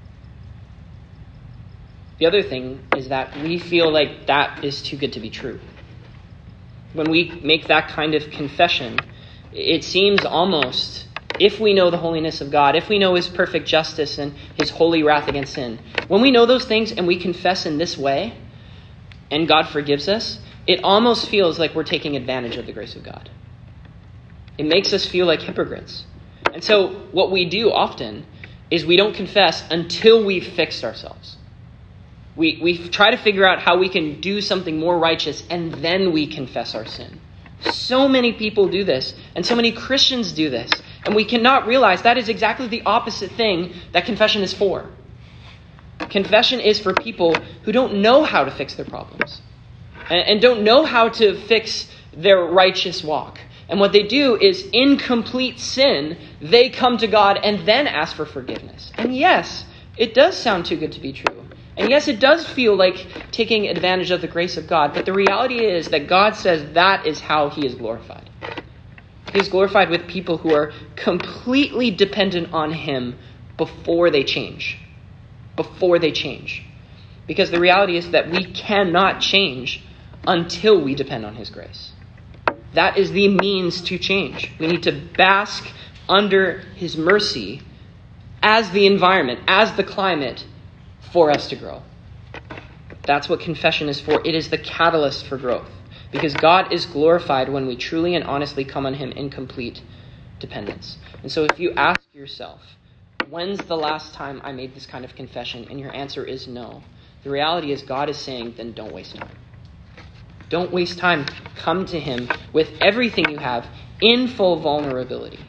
The other thing is that we feel like that is too good to be true. When we make that kind of confession, it seems almost, if we know the holiness of God, if we know his perfect justice and his holy wrath against sin, when we know those things and we confess in this way, and God forgives us, it almost feels like we're taking advantage of the grace of God. It makes us feel like hypocrites. And so what we do often is we don't confess until we've fixed ourselves. We, we try to figure out how we can do something more righteous, and then we confess our sin. So many people do this, and so many Christians do this, and we cannot realize that is exactly the opposite thing that confession is for. Confession is for people who don't know how to fix their problems and, and don't know how to fix their righteous walk. And what they do is, in complete sin, they come to God and then ask for forgiveness. And yes, it does sound too good to be true. And yes, it does feel like taking advantage of the grace of God. But the reality is that God says that is how he is glorified. He is glorified with people who are completely dependent on him before they change. Before they change. Because the reality is that we cannot change until we depend on his grace. That is the means to change. We need to bask under his mercy as the environment, as the climate, for us to grow. That's what confession is for. It is the catalyst for growth. Because God is glorified when we truly and honestly come on him in complete dependence. And so if you ask yourself, when's the last time I made this kind of confession? And your answer is no. The reality is God is saying, then don't waste time. Don't waste time. Come to him with everything you have in full vulnerability.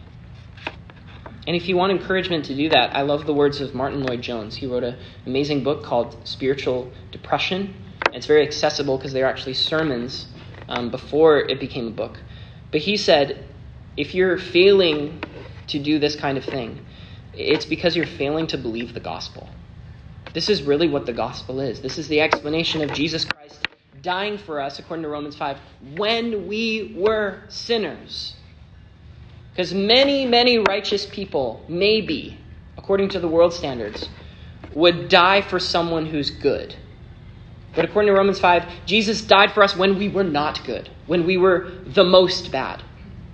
And if you want encouragement to do that, I love the words of Martin Lloyd-Jones. He wrote an amazing book called Spiritual Depression. It's very accessible because they're actually sermons um, before it became a book. But he said, if you're failing to do this kind of thing, it's because you're failing to believe the gospel. This is really what the gospel is. This is the explanation of Jesus Christ dying for us, according to Romans five, when we were sinners. Because many, many righteous people, maybe, according to the world standards, would die for someone who's good. But according to Romans five, Jesus died for us when we were not good, when we were the most bad.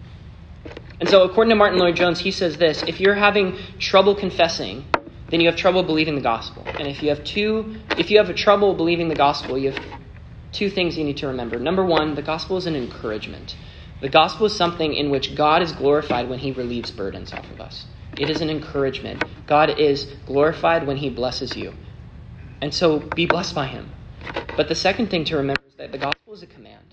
And so according to Martin Lloyd-Jones, he says this: if you're having trouble confessing, then you have trouble believing the gospel. And if you have two, if you have a trouble believing the gospel, you have two things you need to remember. Number one, the gospel is an encouragement. The gospel is something in which God is glorified when he relieves burdens off of us. It is an encouragement. God is glorified when he blesses you. And so be blessed by him. But the second thing to remember is that the gospel is a command.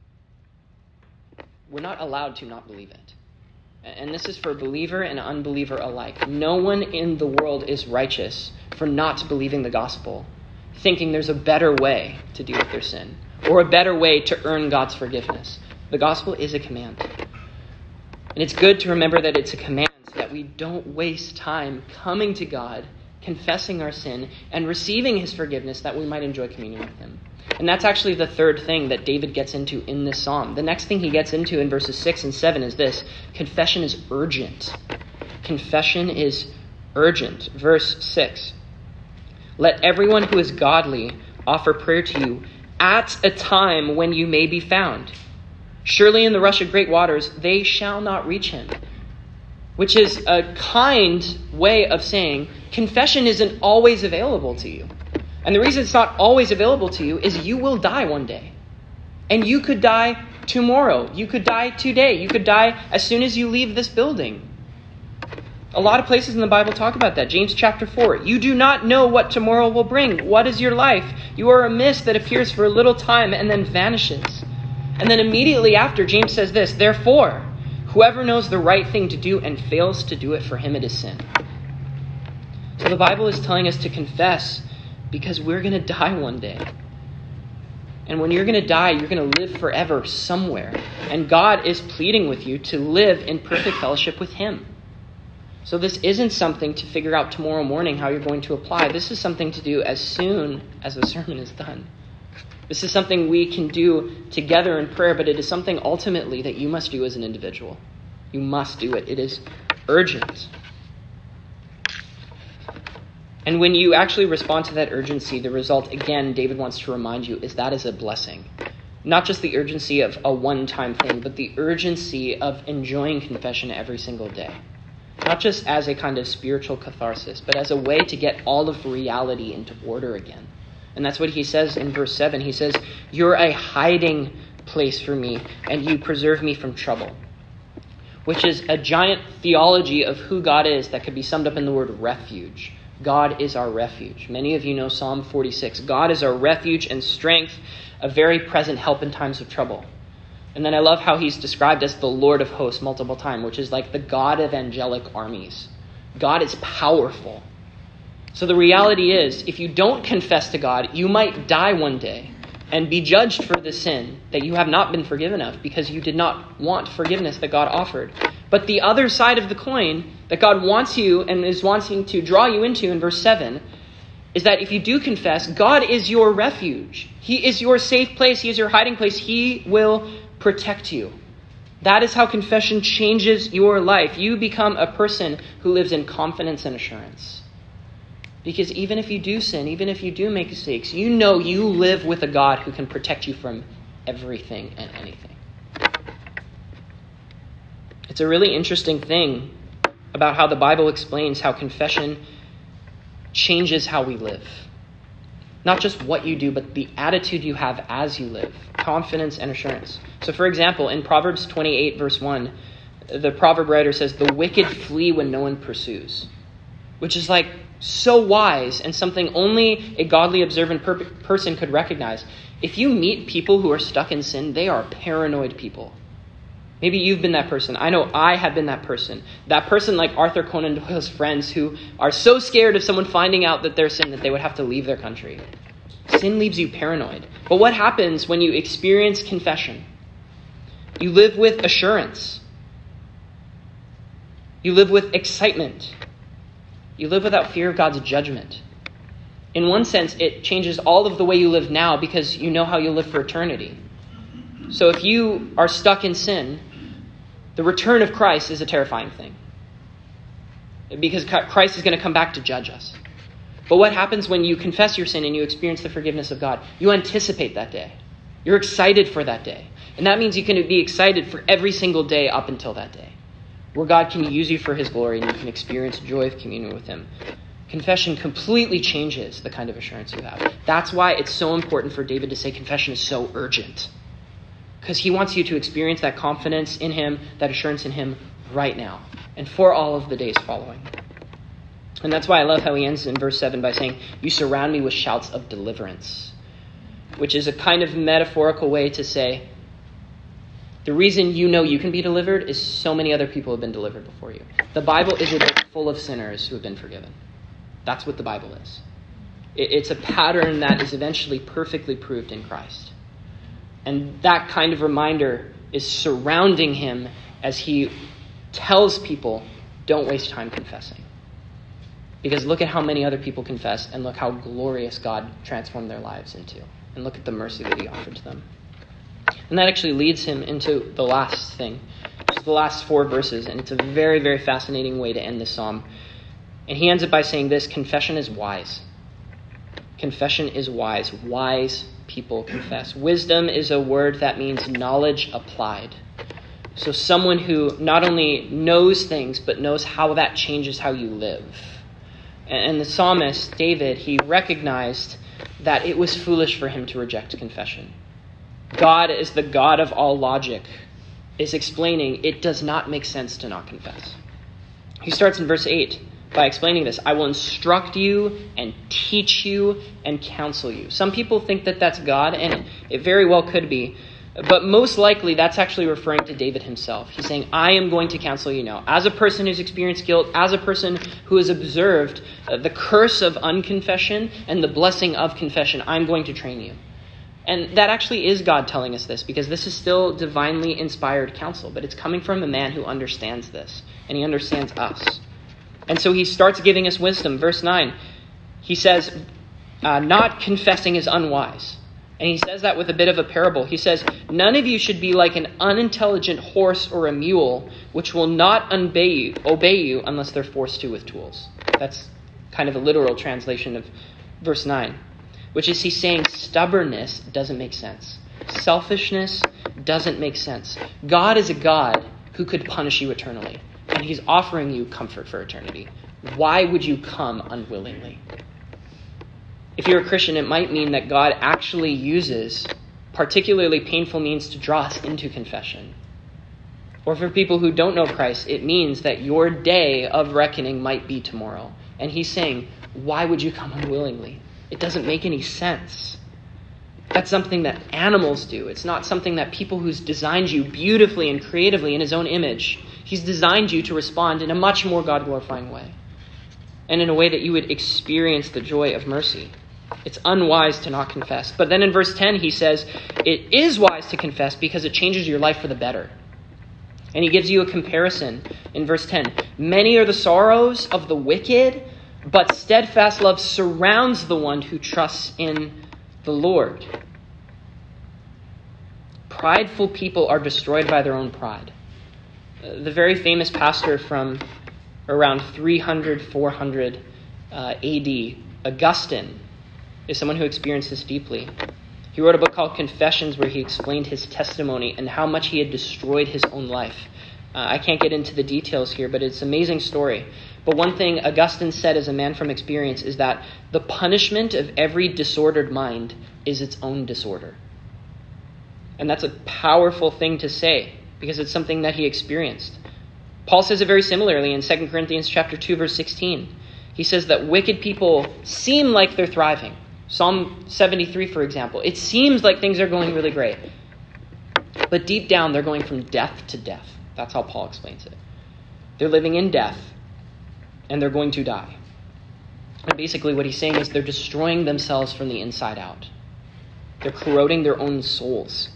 We're not allowed to not believe it. And this is for believer and unbeliever alike. No one in the world is righteous for not believing the gospel, thinking there's a better way to deal with their sin or a better way to earn God's forgiveness. The gospel is a command. And it's good to remember that it's a command so that we don't waste time coming to God, confessing our sin, and receiving his forgiveness that we might enjoy communion with him. And that's actually the third thing that David gets into in this psalm. The next thing he gets into in verses six and seven is this: confession is urgent. Confession is urgent. Verse six. Let everyone who is godly offer prayer to you at a time when you may be found. Surely in the rush of great waters, they shall not reach him. Which is a kind way of saying confession isn't always available to you. And the reason it's not always available to you is you will die one day. And you could die tomorrow. You could die today. You could die as soon as you leave this building. A lot of places in the Bible talk about that. James chapter four. You do not know what tomorrow will bring. What is your life? You are a mist that appears for a little time and then vanishes. And then immediately after, James says this: therefore, whoever knows the right thing to do and fails to do it, for him it is sin. So the Bible is telling us to confess because we're going to die one day. And when you're going to die, you're going to live forever somewhere. And God is pleading with you to live in perfect fellowship with him. So this isn't something to figure out tomorrow morning how you're going to apply. This is something to do as soon as the sermon is done. This is something we can do together in prayer, but it is something ultimately that you must do as an individual. You must do it. It is urgent. And when you actually respond to that urgency, the result, again, David wants to remind you, is that is a blessing. Not just the urgency of a one-time thing, but the urgency of enjoying confession every single day. Not just as a kind of spiritual catharsis, but as a way to get all of reality into order again. And that's what he says in verse seven. He says, "You're a hiding place for me, and you preserve me from trouble." Which is a giant theology of who God is that could be summed up in the word refuge. God is our refuge. Many of you know Psalm forty-six. God is our refuge and strength, a very present help in times of trouble. And then I love how he's described as the Lord of hosts multiple times, which is like the God of angelic armies. God is powerful. So the reality is, if you don't confess to God, you might die one day and be judged for the sin that you have not been forgiven of because you did not want forgiveness that God offered. But the other side of the coin that God wants you and is wanting to draw you into in verse seven is that if you do confess, God is your refuge. He is your safe place. He is your hiding place. He will protect you. That is how confession changes your life. You become a person who lives in confidence and assurance. Because even if you do sin, even if you do make mistakes, you know you live with a God who can protect you from everything and anything. It's a really interesting thing about how the Bible explains how confession changes how we live. Not just what you do, but the attitude you have as you live. Confidence and assurance. So for example, in Proverbs twenty-eight, verse one, the proverb writer says, "The wicked flee when no one pursues." Which is like so wise and something only a godly observant per- person could recognize. If you meet people who are stuck in sin, they are paranoid people. Maybe you've been that person. I know I have been that person. That person like Arthur Conan Doyle's friends who are so scared of someone finding out that they're sin that they would have to leave their country. Sin leaves you paranoid. But what happens when you experience confession? You live with assurance. You live with excitement. You live without fear of God's judgment. In one sense, it changes all of the way you live now because you know how you'll live for eternity. So if you are stuck in sin, the return of Christ is a terrifying thing. Because Christ is going to come back to judge us. But what happens when you confess your sin and you experience the forgiveness of God? You anticipate that day. You're excited for that day. And that means you can be excited for every single day up until that day, where God can use you for his glory and you can experience joy of communion with him. Confession completely changes the kind of assurance you have. That's why it's so important for David to say confession is so urgent. Because he wants you to experience that confidence in him, that assurance in him right now and for all of the days following. And that's why I love how he ends in verse seven by saying, "You surround me with shouts of deliverance," which is a kind of metaphorical way to say, the reason you know you can be delivered is so many other people have been delivered before you. The Bible is a book full of sinners who have been forgiven. That's what the Bible is. It's a pattern that is eventually perfectly proved in Christ. And that kind of reminder is surrounding him as he tells people, don't waste time confessing. Because look at how many other people confess and look how glorious God transformed their lives into. And look at the mercy that he offered to them. And that actually leads him into the last thing, which is the last four verses. And it's a very, very fascinating way to end this psalm. And he ends it by saying this: confession is wise. Confession is wise. Wise people confess. Wisdom is a word that means knowledge applied. So someone who not only knows things, but knows how that changes how you live. And the psalmist, David, he recognized that it was foolish for him to reject confession. God is the God of all logic, is explaining it does not make sense to not confess. He starts in verse eight by explaining this. I will instruct you and teach you and counsel you. Some people think that that's God, and it very well could be. But most likely that's actually referring to David himself. He's saying, I am going to counsel you now. As a person who's experienced guilt, as a person who has observed uh, the curse of unconfession and the blessing of confession, I'm going to train you. And that actually is God telling us this, because this is still divinely inspired counsel, but it's coming from a man who understands this, and he understands us. And so he starts giving us wisdom. Verse nine, he says, uh, not confessing is unwise. And he says that with a bit of a parable. He says, none of you should be like an unintelligent horse or a mule, which will not obey you, obey you unless they're forced to with tools. That's kind of a literal translation of verse nine, which is he's saying stubbornness doesn't make sense. Selfishness doesn't make sense. God is a God who could punish you eternally, and he's offering you comfort for eternity. Why would you come unwillingly? If you're a Christian, it might mean that God actually uses particularly painful means to draw us into confession. Or for people who don't know Christ, it means that your day of reckoning might be tomorrow. And he's saying, why would you come unwillingly? It doesn't make any sense. That's something that animals do. It's not something that people who's designed you beautifully and creatively in his own image. He's designed you to respond in a much more God-glorifying way, and in a way that you would experience the joy of mercy. It's unwise to not confess. But then in verse ten, he says, it is wise to confess because it changes your life for the better. And he gives you a comparison in verse ten. Many are the sorrows of the wicked, but steadfast love surrounds the one who trusts in the Lord. Prideful people are destroyed by their own pride. Uh, the very famous pastor from around three hundred, four hundred uh, A D, Augustine, is someone who experienced this deeply. He wrote a book called Confessions where he explained his testimony and how much he had destroyed his own life. Uh, I can't get into the details here, but it's an amazing story. But one thing Augustine said as a man from experience is that the punishment of every disordered mind is its own disorder. And that's a powerful thing to say because it's something that he experienced. Paul says it very similarly in Second Corinthians chapter two, verse sixteen. He says that wicked people seem like they're thriving. Psalm seventy-three, for example. It seems like things are going really great. But deep down, they're going from death to death. That's how Paul explains it. They're living in death, and they're going to die. And basically what he's saying is they're destroying themselves from the inside out. They're corroding their own souls.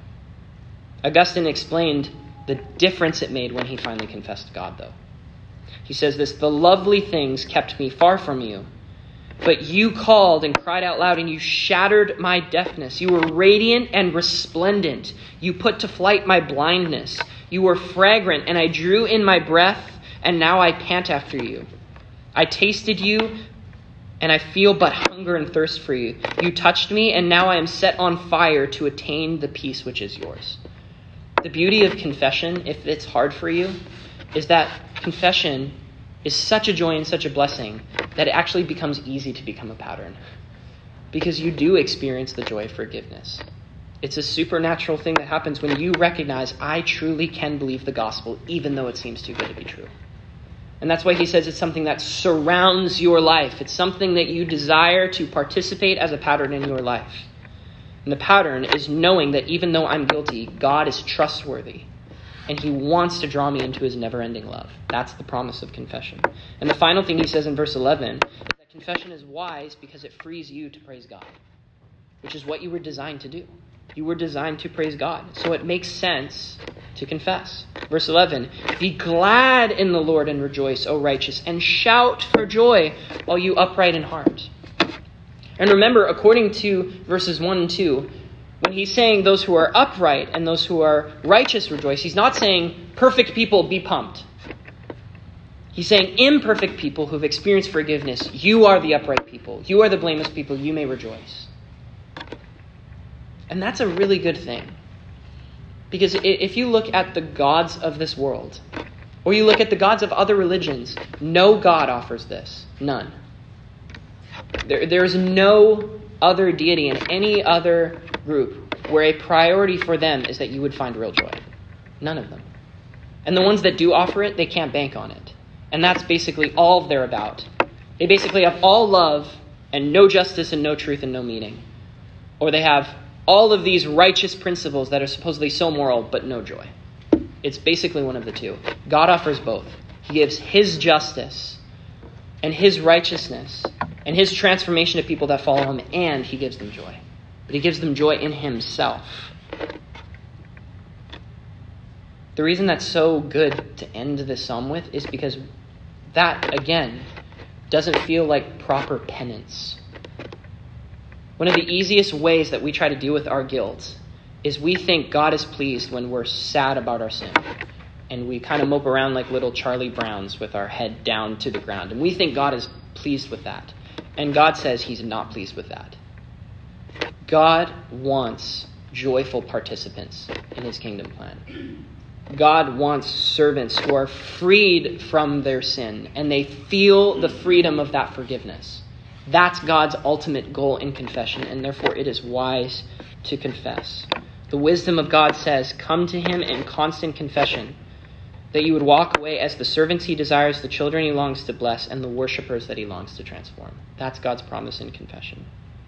Augustine explained the difference it made when he finally confessed to God, though. He says this, the lovely things kept me far from you, but you called and cried out loud, and you shattered my deafness. You were radiant and resplendent. You put to flight my blindness. You were fragrant, and I drew in my breath, and now I pant after you. I tasted you, and I feel but hunger and thirst for you. You touched me, and now I am set on fire to attain the peace which is yours. The beauty of confession, if it's hard for you, is that confession is such a joy and such a blessing that it actually becomes easy to become a pattern. Because you do experience the joy of forgiveness. It's a supernatural thing that happens when you recognize, I truly can believe the gospel, even though it seems too good to be true. And that's why he says it's something that surrounds your life. It's something that you desire to participate as a pattern in your life. And the pattern is knowing that even though I'm guilty, God is trustworthy. And he wants to draw me into his never-ending love. That's the promise of confession. And the final thing he says in verse eleven is that confession is wise because it frees you to praise God, which is what you were designed to do. You were designed to praise God. So it makes sense to confess. Verse eleven, be glad in the Lord and rejoice, O righteous, and shout for joy, all you upright in heart. And remember, according to verses one and two, when he's saying those who are upright and those who are righteous rejoice, he's not saying perfect people be pumped. He's saying imperfect people who've experienced forgiveness, you are the upright people. You are the blameless people. You may rejoice. And that's a really good thing. Because if you look at the gods of this world, or you look at the gods of other religions, no God offers this. None. There, there is no other deity in any other group where a priority for them is that you would find real joy. None of them. And the ones that do offer it, they can't bank on it. And that's basically all they're about. They basically have all love and no justice and no truth and no meaning. Or they have all of these righteous principles that are supposedly so moral, but no joy. It's basically one of the two. God offers both. He gives his justice and his righteousness and his transformation to people that follow him, and he gives them joy. But he gives them joy in himself. The reason that's so good to end this psalm with is because that, again, doesn't feel like proper penance. One of the easiest ways that we try to deal with our guilt is we think God is pleased when we're sad about our sin. And we kind of mope around like little Charlie Browns with our head down to the ground. And we think God is pleased with that. And God says he's not pleased with that. God wants joyful participants in his kingdom plan. God wants servants who are freed from their sin and they feel the freedom of that forgiveness. That's God's ultimate goal in confession, and therefore it is wise to confess. The wisdom of God says, come to him in constant confession, that you would walk away as the servants he desires, the children he longs to bless, and the worshipers that he longs to transform. That's God's promise in confession.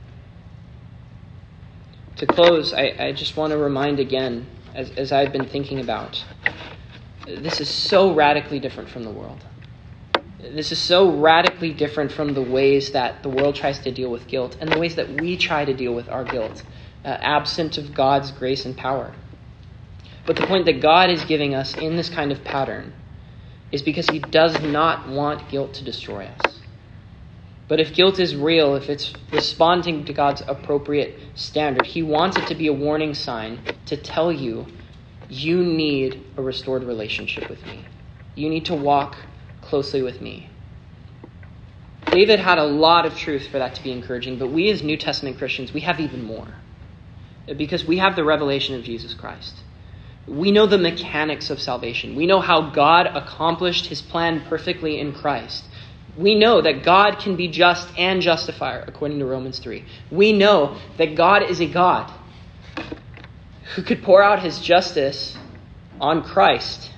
To close, I, I just want to remind again, as, as I've been thinking about, this is so radically different from the world. This is so radically different from the ways that the world tries to deal with guilt and the ways that we try to deal with our guilt, uh, absent of God's grace and power. But the point that God is giving us in this kind of pattern is because he does not want guilt to destroy us. But if guilt is real, if it's responding to God's appropriate standard, he wants it to be a warning sign to tell you, you need a restored relationship with me. You need to walk closely with me. David had a lot of truth for that to be encouraging, but we as New Testament Christians, we have even more. Because we have the revelation of Jesus Christ. We know the mechanics of salvation. We know how God accomplished his plan perfectly in Christ. We know that God can be just and justifier, according to Romans three. We know that God is a God who could pour out his justice on Christ,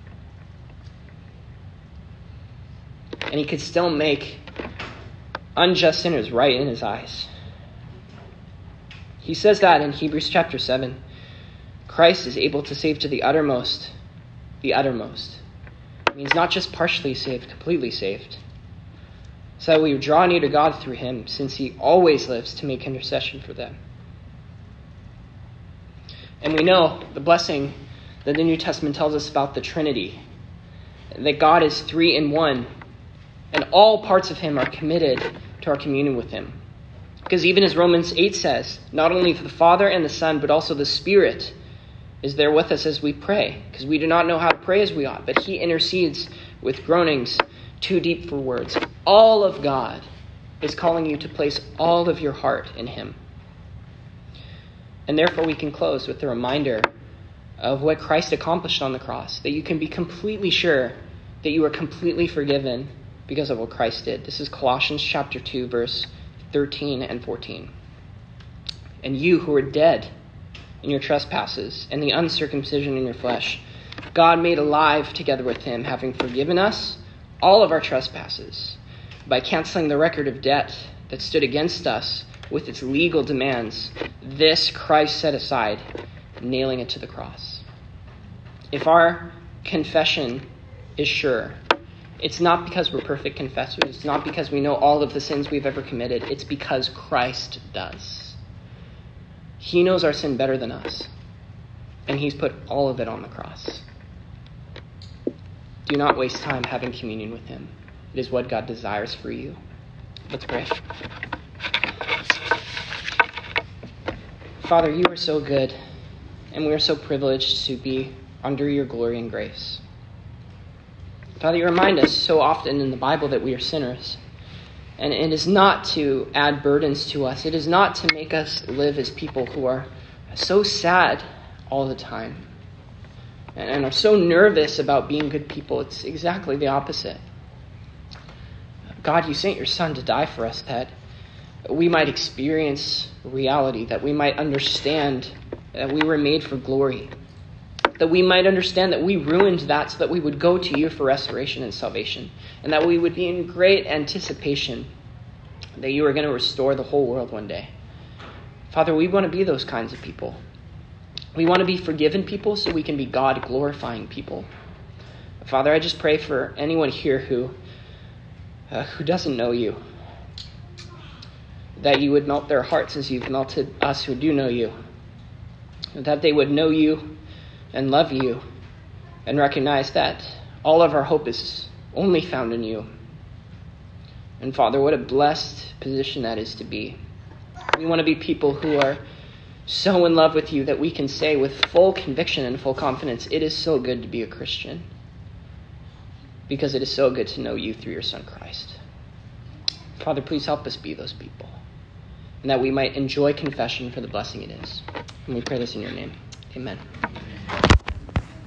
and he could still make unjust sinners right in his eyes. He says that in Hebrews chapter seven. Christ is able to save to the uttermost, the uttermost. It means not just partially saved, completely saved. So that we would draw near to God through him, since he always lives to make intercession for them. And we know the blessing that the New Testament tells us about the Trinity, that God is three in one, and all parts of him are committed to our communion with him. Because even as Romans eight says, not only for the Father and the Son, but also the Spirit is there with us as we pray, because we do not know how to pray as we ought, but he intercedes with groanings too deep for words. All of God is calling you to place all of your heart in him. And therefore we can close with the reminder of what Christ accomplished on the cross, that you can be completely sure that you are completely forgiven because of what Christ did. This is Colossians chapter two, verse thirteen and fourteen. And you who are dead in your trespasses and the uncircumcision in your flesh, God made alive together with him, having forgiven us all of our trespasses by canceling the record of debt that stood against us with its legal demands. This Christ set aside, nailing it to the cross. If our confession is sure, it's not because we're perfect confessors. It's not because we know all of the sins we've ever committed. It's because Christ does. He knows our sin better than us, and he's put all of it on the cross. Do not waste time having communion with him. It is what God desires for you. Let's pray. Father, you are so good, and we are so privileged to be under your glory and grace. Father, you remind us so often in the Bible that we are sinners. And it is not to add burdens to us. It is not to make us live as people who are so sad all the time and are so nervous about being good people. It's exactly the opposite. God, you sent your Son to die for us that we might experience reality, that we might understand that we were made for glory, that we might understand that we ruined that so that we would go to you for restoration and salvation, and that we would be in great anticipation that you are going to restore the whole world one day. Father, we want to be those kinds of people. We want to be forgiven people so we can be God-glorifying people. Father, I just pray for anyone here who, uh, who doesn't know you, that you would melt their hearts as you've melted us who do know you, that they would know you and love you and recognize that all of our hope is only found in you. And Father, what a blessed position that is to be. We want to be people who are so in love with you that we can say with full conviction and full confidence, it is so good to be a Christian, because it is so good to know you through your Son Christ. Father, please help us be those people, and that we might enjoy confession for the blessing it is. And we pray this in your name. Amen.